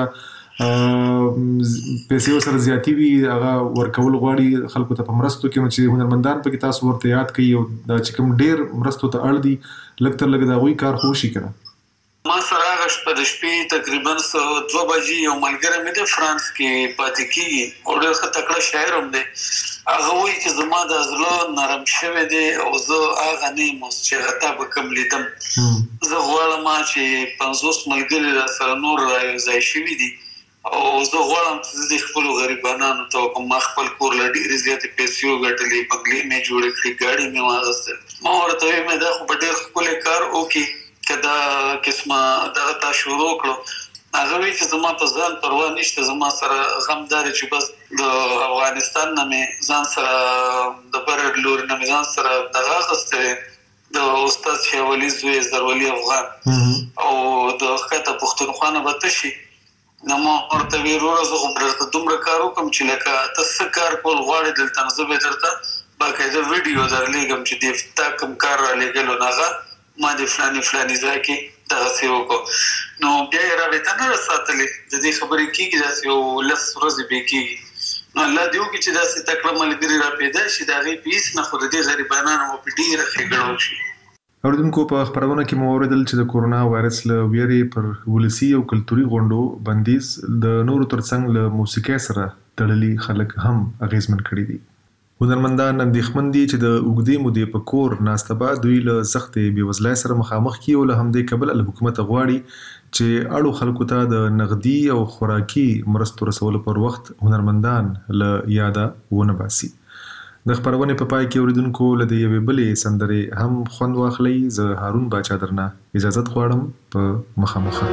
پیسې سره زیاتی وي هغه ورکول غواړي خلکو ته په مرستو کې چې هنرمندان په کې تاسو ورته یاد کوي او دا چې کوم ډیر مرستو ته اړ دي لکه تر لګ دا غوي کار خو شي کړه. ما سره غش په د شپې تقریبا دوه بجې یو ملګری مې د فرانس کې پاتې کیږي او ډېر ښه تکړه شاعر هم دی هغه وایي چې زما د زړه نرم شوی دی او زه هغه نه یم اوس چې غتا به کوم لیدم زه غواړم چې پنځوس ملګري را سره نور راځای شوي دي او زه غواړم چې د خپل غریبانو ته کوم خپل کور له ډېرې زیاتې پیسې وګټلې بنګلې مې جوړې کړې ګاډي مې واغسته ما ورته ویل مې دا خو په ډېر ښکلی کار وکړي کدا قسمه دغه تا شروع کړو هغه وی چې زما په ځان پروا نشته زما سره غمدار چې بس د افغانستان نه مې ځان سره د بر لور نه مې ځان سره دغه غسته د استاد شاولی زوی زرولی افغان او د خاطه پښتونخوا نه بتشي نو ما ورته ویرو زه خو درته دومره کار وکم چې لکه تاسو کار کول غواړئ دلته نو زه به درته باقاعده ویډیو درلېږم چې د تا کوم کار را لګلو نه ما د فلاني فلاني ځای کې دغه سی وکړو نو بیا یې رابطه نه رساتلې د دې خبرې کېږي داسې یو لس ورځې بې کېږي نو الله دې وکړي چې داسې تکړه ملګري را پیدا شي د هغې په هېڅ نه خو د دې غریبانانو به په ډېره ښېګړه وشي. اوریدونکو په خپرونه کې مو واورېدل چې د کورونا وایرس له ویرې پر ولسي او کلتوري غونډو بندیز د نورو ترڅنګ له موسیقۍ سره تړلي خلک هم اغېزمن کړي دي. هنرمندان اندېښمن دي چې د اوږدې مودې په کور ناسته به دوی له سختې بېوزلۍ سره مخامخ کي او له همدې کبله له حکومته غواړي چې اړو خلکو ته د نغدي او خوراکي مرستو رسولو پر وخت هنرمندان له یاده ونه باسي. د خپرونې په پای کې اوریدونکو له دې یوې بلې سندرې هم خوند واخلئ. زه هارون باچا درنه اجازت غواړم په مخامخه.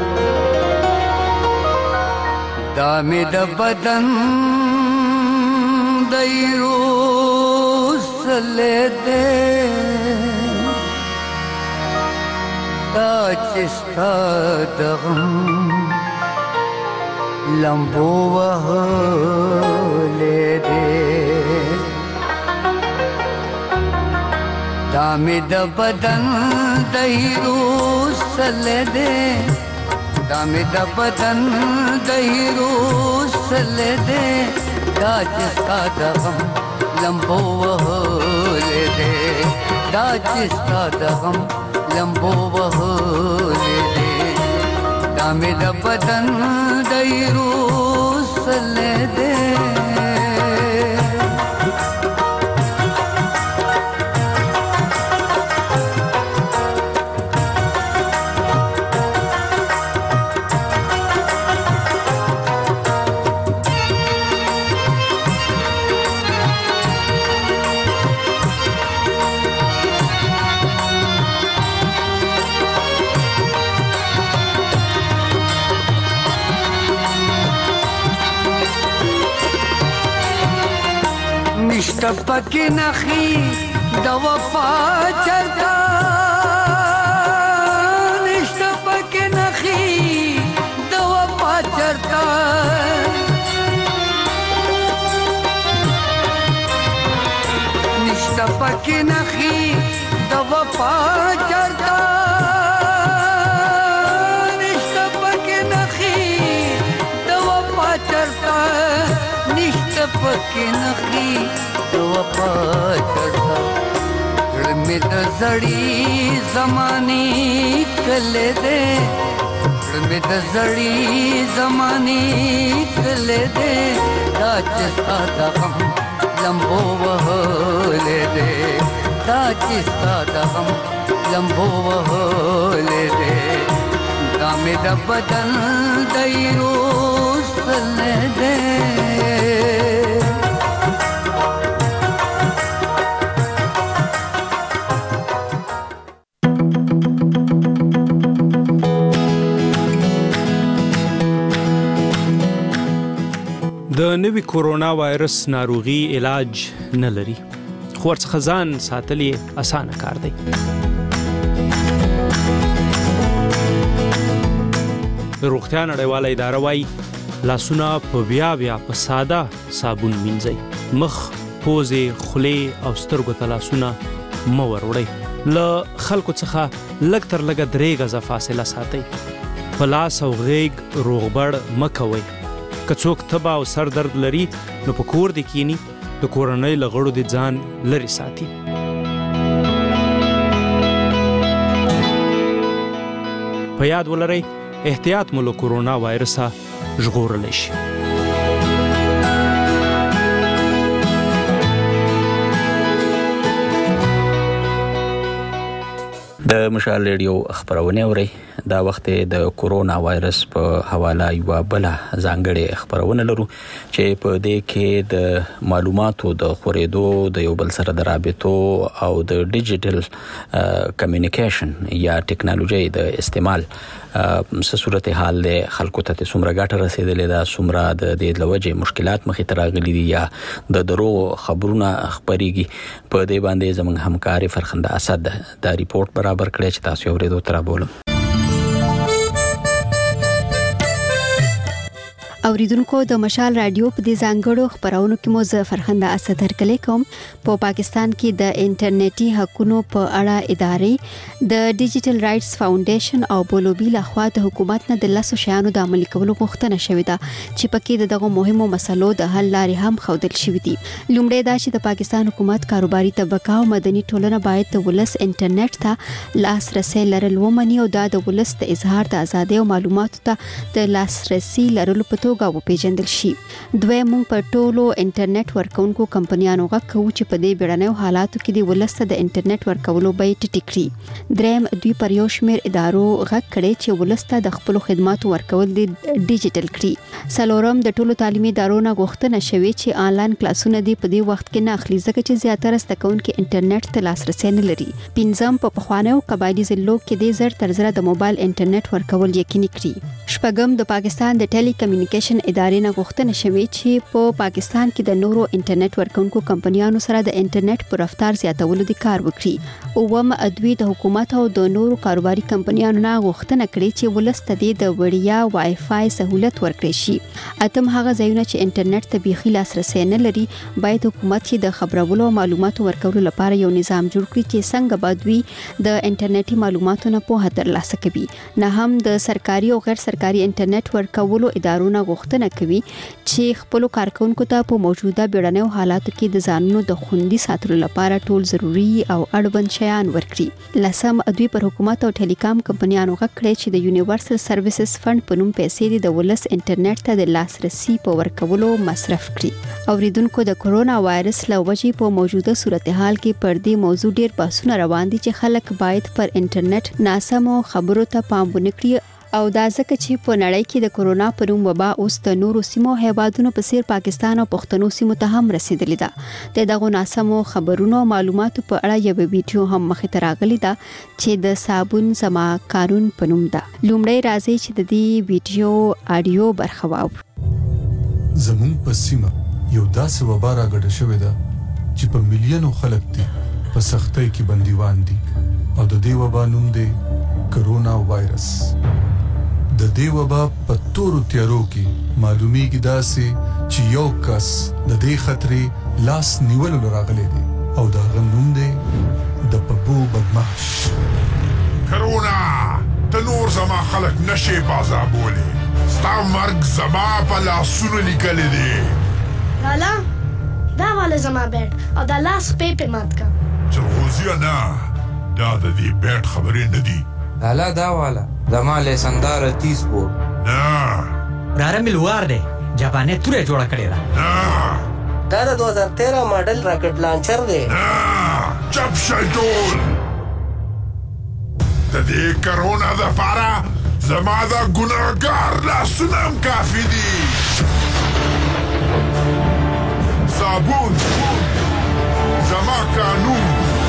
دا مې د بدن دایرو سله دې دا چستا دغم لمبو وهلې دې دا مې د بدن دایرو سله دې دا مې د بدن دایرو سل دې دا چې ستا د غم لمبو وهلې دې دا چې ستا د غم لمبو وهلې دې دا مې د بدن دایرو سل دې نشته پکې نخي د وفا چرتا نشته پکې نخي د وفا چرتا نشته پکې نخي د وفا چرتا نشته پکې نخي د وفا چرتا نشته پکې نخي وفا چرتا مې د زړی زماني کله دې مې د زړی زماني کله دې دا چې ساده غم لمبو وهلې دې دا چې ساده غم لمبو وهلې دې دا مې د بدن دایرو سل دې د نوي کورونا وایرس ناروغي علاج نه لري خو ورڅخه ځان ساتل یې اسانه کار دی. روغتیا نړیواله اداره وایي لاسونه په بیا بیا په ساده صابون مینځئ، مخ، پوزې، خولې او سترګو ته لاسونه مه وروړئ. له خلکو څخه لږ تر لږه درې غزه فاصله ساتئ. په لاس او غیږ روغبړ مه کوئ. که څوک تبه او سر درد لري نو په کور دې کینی، د کورنۍ له غړو دې ځان لرې ساتي. په یاد ولرئ احتیاط مو له کورونا وایرسه ژغورلی شي. د مشال ریډیو خبرونه اوري. دا وخت د کورونا وایرس په حواله یو بل ځانګړي خبرونه لرو چې په دې کې د معلوماتو د خورېدو د یو بل سره د رابطو او د ډیجیټل کمیونیکیشن یا ټیکنالوژي د استعمال څه صورت حال له خلکو ته څومره ګټه رسیدلې ده، څومره د دې لوجه مشکلات مخې ته راغلي دي یا د درو خبرونه خبريږي. په دې باندې زموږ همکاري فرخنده اسد دا ریپورت برابر کړی چې تاسو اورېدو تر بولم. اوریدونکو د مشال رادیو په دې ځانګړو خبرونو کې مو زه فرخنده اسد هرکلی کوم. په پاکستان کې د انټرنیټي حقوقو په اړه ادارې د ډیجیټل رائټس فاونډیشن او بولوبي لخوا د حکومت نه د لاسو شیانو د عملي کولو غوښتنه شوې ده چې پکې دغه مهمو مسلو د حل لارې هم ښودل شوې دي. لومړی دا چې د پاکستان حکومت کاروباري طبقه او مدني ټولنه باید د ولس انټرنیټ ته لاسرسي لرل ومني او دا د ولس د اظهار د ازادۍ او معلوماتو ته د لاسرسي لرلو په توګه وپیژندل شي. دوی موږ په ټولو انټرنیټ ورکونکو کمپنیانو غږ کوو چې په دې بیړنیو حالاتو کې د ولس ته د انټرنیټ ورکولو بیې ټیټې کړي. دریم دوی پر یو شمېر ادارو غږ کړی چې ولس ته د خپلو خدماتو ورکول د ډیجیټل کړي. څلورم د ټولو تعلیمي ادارو نه غوښتنه شوې چې آنلاین کلاسونه دې په دې وخت کې نه اخلي ځکه چې زیاتره زده کوونکي انټرنیټ ته لاسرسي نه لري. پنځم په پخوانیو قبایلي ضلعو کې د زر تر زره د موبایل انټرنیټ ورکول یقیني کړي. شپږم د پاکستان د ټیلی کمیونیکیشن کمیشن ادارې نه غوښتنه شوې چې په پاکستان کې د نورو انټرنیټ ورکونکو کمپنیانو سره د انټرنیټ په رفتار زیاتولو د کار وکړي. اووم ادوی د حکومت او د نورو کاروباري کمپنیانو نه غوښتنه کړې چې ولست د وړیا وای فای سہولت ورکړي شي. اتم هغه ځایونه چې انټرنیټ ته بيخي لاسرسي نه لري باید حکومت یې د خبرولو او معلوماتو ورکولو لپاره یو نظام جوړ کړي چې څنګه به دوی د انټرنیټي معلوماتو نه په هتر لاسه کوي. نه هم د سرکاري او غیر سرکاري انټرنیټ ورکولو ادارو نه غوښتنه کوي چې خپل کارکونکو ته په موجوده بیړنیو حالاتو کې د ځانونو د خوندي ساتلو لپاره ټول ضروري او اړوند شیان ورکړي. لسم ادوی پر حکومت او ټیلیکام کمپنیانو غکړي چې د یونیورسل سرویسز فند په نوم پیسې د ولس انټرنیټ ته د لاسرسي په ورکولو مصرف کړي. اوریدونکو د کورونا وایرس له وجې په موجوده صورتحال کې پر دې موضوع ډیر بحثونه روان دي چې خلک باید پر انټرنیټ ناسمو خبرو ته پام ونه کړي او دا ځکه چې په نړۍ کې د کورونا په نوم وبا اوس د نورو سیمو هیوادونو په څیر پاکستان او پښتنو سیمو ته هم رسیدلې ده. د دغو ناسمو خبرونو او معلوماتو په اړه یو ویډیو هم مخې ته راغلی ده چې د صابون زما قانون په نوم ده. لومړی راځي چې د دې ویډیو اډیو برخه واورو. زمون په سیمه یو داسې وبا راغړې شوې ده چې په میلیونو خلک دي په سختۍ کې بندیوان دي او د دې وبا نوم دی کورونا وایرس. د دې وبا په تورو تیارو کې معلومیږي داسې چې یو کس د دې خطرې لاس نیولو راغلی دی او دا غن نوم دی د پبو بدمعش. کورونا ته نور زما خلک نشي بازابولی ستا مرګ زما په لاسونو لیکلی دی. لالا دا والا زما بیټ او دا لاس په په مات کا چلغوزیا نه دا د دې بیټ خبرې نه دي. لالا دا والا زما لیسندار تیس پور نه راره ملوار دی جاپانه توره جوړه کړې ده. نه دا د دو هزار تیرہ ماډل راکټ لانچر دی. نه چپ شئ ټول. د دې کرونا دپاره زما د ګناهګار لاسونه هم کافي دي. صابون زما قانون.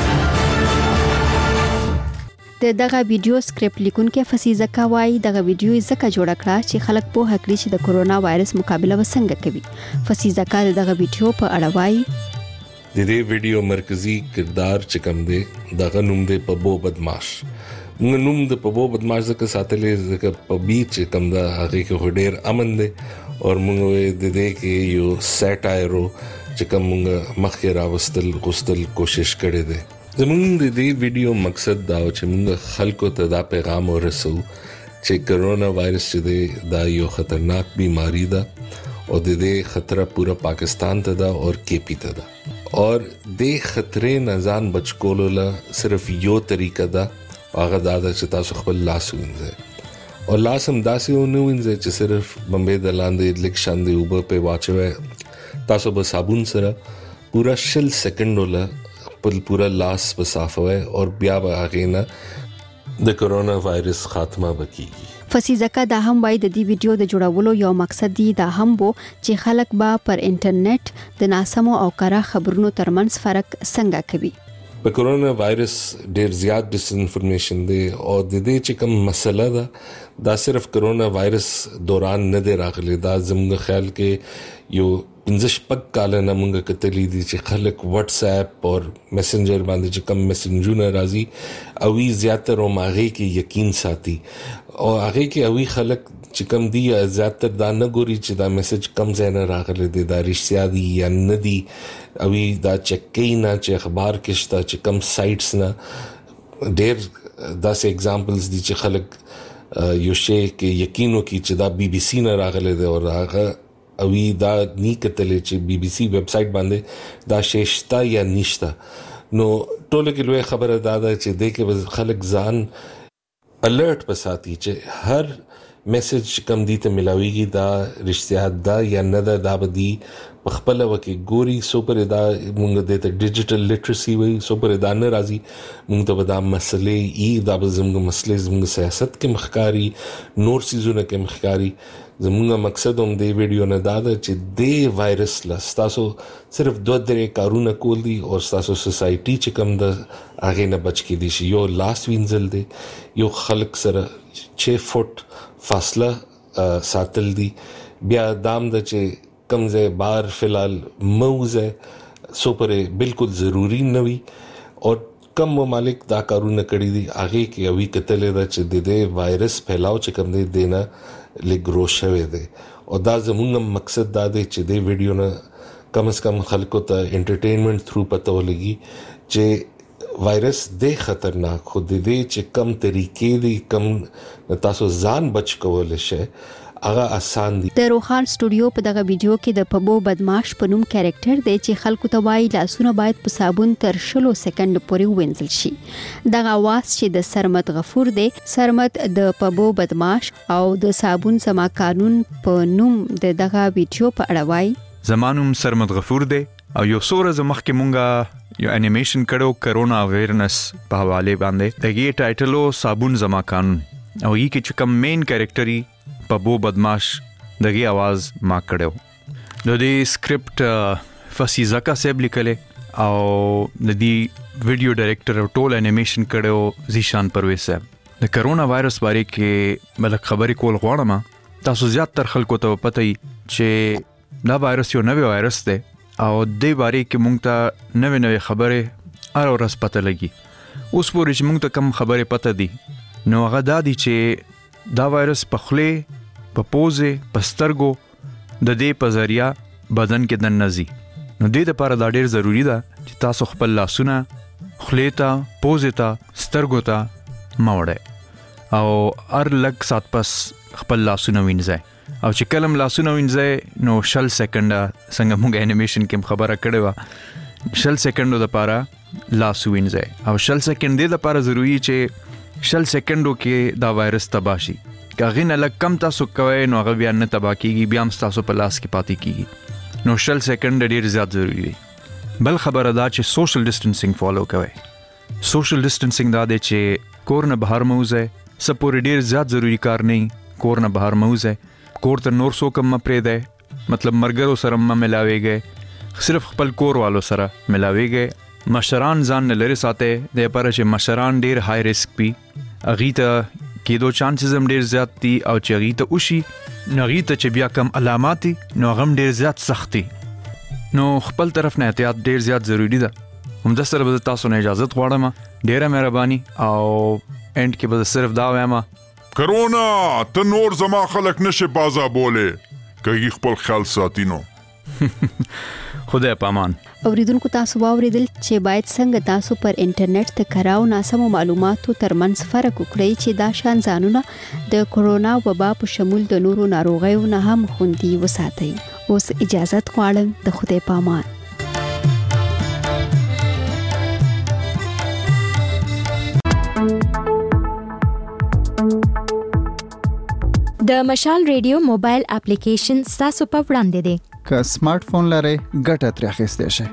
د دغه ویډیو سکرپټ لیکونکي فسیزه کا وایي دغه ویډیو زکه جوړ کړه چې خلک په هکړي چې د کورونا وایرس مقابله وسنګ کوي. فسیزه کا دغه ویډیو په اړه وایي د دې ویډیو مرکزی کردار چې کوم دی دغه نوم دی پبو بدمعش. موږ نوم د پبو بدمعش ځکه ساتلې ځکه په بیچ چې کوم دا هغه کې ډېر امن دی او موږ د دې کې یو سیټایرو چې کوم موږ مخکې راوستل غوښتل کوشش کړې ده. زموږ د دې ویډیو مقصد دا و چې موږ خلکو ته دا پیغام ورسو چې کورونا وایرس چې دی دا یو خطرناک بیماری ده او د دې خطر پورا پاکستان ته ده او کے پی ته ده اور د خطرې نه ځان بچ کولو له صرف یو طریقه ده هغه دا ده چې تاسو خپل لاس وینځئ او لاس هم داسې ونه وینځئ چې صرف بمبې د لاندې لږ شاندې اوبه پې واچوئ. تاسو به صابون سره پورا شل سیکنډو له خپل پورا لاس به صافوي او بیا به هغې نه د کورونا وایرس خاتمه وکړي. فسیزه کا دا هم وایي د دې ویډیو د جوړولو یو مقصد دی دا هم وو چې خلک به پر انټرنیټ د ناسمو او کره خبرونو ترمنځ فرق څنګه کوي. په کورونا وایرس ډېر زیات ډیس انفارمیشن دی او د دې چې کوم مسله ده دا صرف کورونا وایرس دوران نه دی راغلی. دا زموږ خیال کې یو پنځه شپږ کاله نه موږ کتلی دي چې خلک واتس اپ او میسنجر باندې چې کوم میسنجونه راځي او وی زیاتره هم هغې کې یقین ساتي او هغې کې اوی خلک چې کوم دي زیاتره دا نه ګوري چې دا میسج کوم ځای نه راغلی دی دا رښتیا دي یا نه دي اوی دا چک کوي نه چې اخبار کې شته چې کوم سایټس نه. ډېر داسې اگزامپلز دي چې خلک یو شی کې یقین وکړي چې دا بی بی سی نه راغلی دی او هغه اوی دا نی کتلې چې بی بی سی ویب سایټ باندې دا شی شته یا نشته. نو ټوله کې لوی خبره دا ده چې دې کې خلک ځان الرټ پساتي چې هر میسج کم دی ته ملاویږي دا رښتیا ده یا نه ده. دا به دی په خپله وکې ګوري څو پورې دا مونږ دې ته ډیجیټل لیټرسي وایي څو پورې دا نه راځي مونږ ته به دا مسلې ای دا به زموږ مسلې زموږ سیاست کې مخکاري نور څیزونه کې مخکاري. زموږ مقصد هم دې ویډیو نه دا ده چې دې وایرس له ستاسو صرف دوه درې کارونه کول دي او ستاسو سوسایټي چې کوم ده هغې نه بچ کېدی شي. یو لاس وینځل دی یو خلک سره چھ فوټ فاصله ساتل دي بیا دام د چې کمزه بار فلال موزه سو پرې بالکل ضروری نه وي او کم ممالک دا کارونه کړی دي هغه کې اوی کتلې دا چې د دې وایرس پھیلاو چې کم دی دینه لګرو شوی دی او دا زموږ مقصد دا دی چې د ویډیو نه کم از کم خلکو ته انټرټینمنت تھرو پته ولګي چې وایرس د خطرناک خو د دې چې کم طریقې دي کم تاسو ځان بچ کول شي هغه آسان دي. د روخان سټوډیو په دغه ویډیو کې د پبو بدمعاش په نوم کریکټر دی چې خلکو ته وایي لاسونه باید په صابون تر شلو سکند پورې وینځل شي. دغه आवाज چې د سرمد غفور دی، سرمد د پبو بدمعاش او د صابون سما قانون په نوم د دغه ویډیو په اړه وایي. زمانوم سرمد غفور دی او یو سوره زمخ کې مونږه یو انیمیشن کړو کرونا اویرنس په حواله باندې. دغه ټایټلو صابون سما قانون او یی کې چې کوم مین کریکټری پبو بدمعاش دغه आवाज ما کړو. د دې سکرپټ فسیزکا صاحب لیکلې او د دې ویډیو ډایرکټر او ټول انیمیشن کړو زیشان پرویز صاحب. د کرونا وایرس باره کې ملک خبرې کول غواړم. تاسو زیات تر خلکو ته پته ای چې دا وایرس یو نوې وایرس دی او د باره کې مونږ ته نوې نوې خبرې هر ورځ پته لګي. اوس پورې چې مونږ ته کم خبرې پته دي نو هغه دا دي چې دا وایرس په خولې په پوزه په سترګو د دې په ذریعہ بدن کې دننه ځي. نو دې لپاره دا ډېر ضروری ده چې تاسو خپل لاسونه خولې ته پوزه ته سترګو ته موړئ او هر لږ سات پس خپل لاسونه وینځئ او چې کلم لاسونه وینځئ نو شل سکند څنګه موږ انیمیشن کې خبره کړې وه شل سکندو لپاره لاس وینځئ او شل سکند دې لپاره ضروری چې شل سکندو کې دا وایرس تباه شي. که هغې نه لږ کم تاسو کوئ نو هغه بیا نه تباه کېږي، بیا هم ستاسو په لاس کې پاتې کېږي. نو شل سکند ډېر زیات ضروری دی. بل خبره دا چې سوشل ډسټنسنګ فالو کوئ. سوشل ډسټنسنګ دا دی چې کور نه بهر مه وځئ، څه پورې ډېر زیات ضروری کار نه کور نه بهر مه وځئ. کور ته نور څوک هم مه پرېږدئ، مطلب ملګرو سره مه ملاویږئ، صرف خپل کور والو سره ملاویږئ. مشران ځان نه لرې ساتئ د لپاره چې مشران ډېر های ریسک وي، هغې ته کېدو چانسز هم ډېر زیات دي او چې هغې ته وشي نو هغې ته چې بیا کم علامات دي نو هغه هم ډېر زیات سخت دي. نو خپل طرف نه احتیاط ډېر زیات ضروری ده. همدا سره به تاسو نه اجازت غواړم، ډېره مهرباني او اینډ کې به صرف دا وایم کرونا ته نور زما خلک نشي بازا بوله کږي خپل خیال ساتي نو. خدای پامان. اوریدونکو تاسو واوریدل چې باید څنګه تاسو پر انټرنیټ ته کراو ناسمو معلوماتو ترمنځ فرق وکړئ چې دا شان ځانونه د کورونا وبا په شمول د نورو ناروغیو نه هم خوندي وساتئ. اوس اجازت غواړم د خدای پامان. د مشال ریډیو موبایل اپلیکیشن تاسو په وړاندې دی. که سمارټ فون لرئ ګټه ترې اخیستی شئ.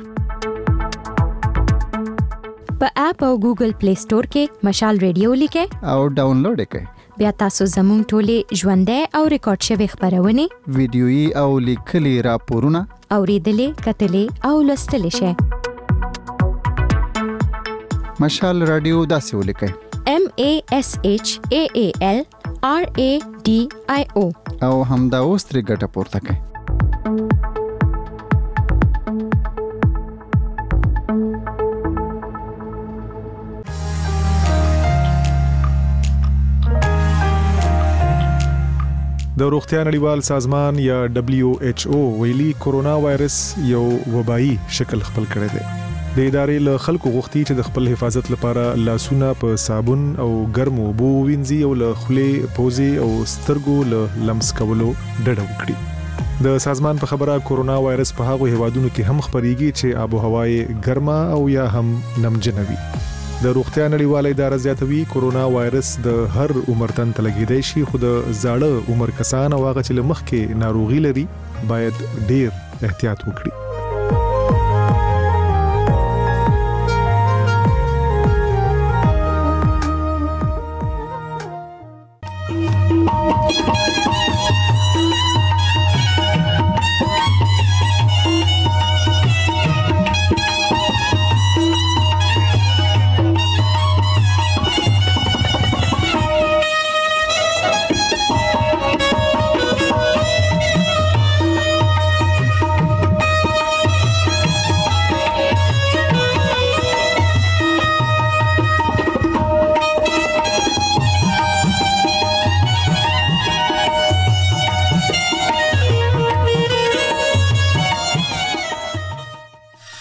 په اپ او ګوګل پلی سٹور کې مشال ریډیو لیکئ او ډاونلوډ کړئ. بیا تاسو زموږ ټولې ژوندۍ او ریکارډ شوي خبرونه ویډیويي او لیکلي راپورونه اوریدلې کتلې او لوستلې شئ. مشال رادیو داسې ولیکئ M A S H A A L R A D I O او همدا اوس ترې ګټه پورته کړئ. د روغتیا نړیوال سازمان یا دبليو ایچ او ویلي کورونا وایرس یو وبایي شکل خپل کړی دی. د ادارې له خلکو غوښتي چې د خپل حفاظت لپاره لاسونه په صابون او ګرمو اوبو وینځي او له خولې، پوزې او سترګو له لمس کولو ډډه وکړي. د سازمان په خبره کورونا وایرس په هغو هیوادونو کې هم خپریږي چې آب او هوا یې ګرمه او یا هم نمجنه وي. د روغتیا نړیواله اداره زیاتوي کورونا وایرس د هر عمر تن ته لګیدای شي، خو د زاړه عمر کسان او هغه چې له مخکې ناروغي لري باید ډیر احتیاط وکړي.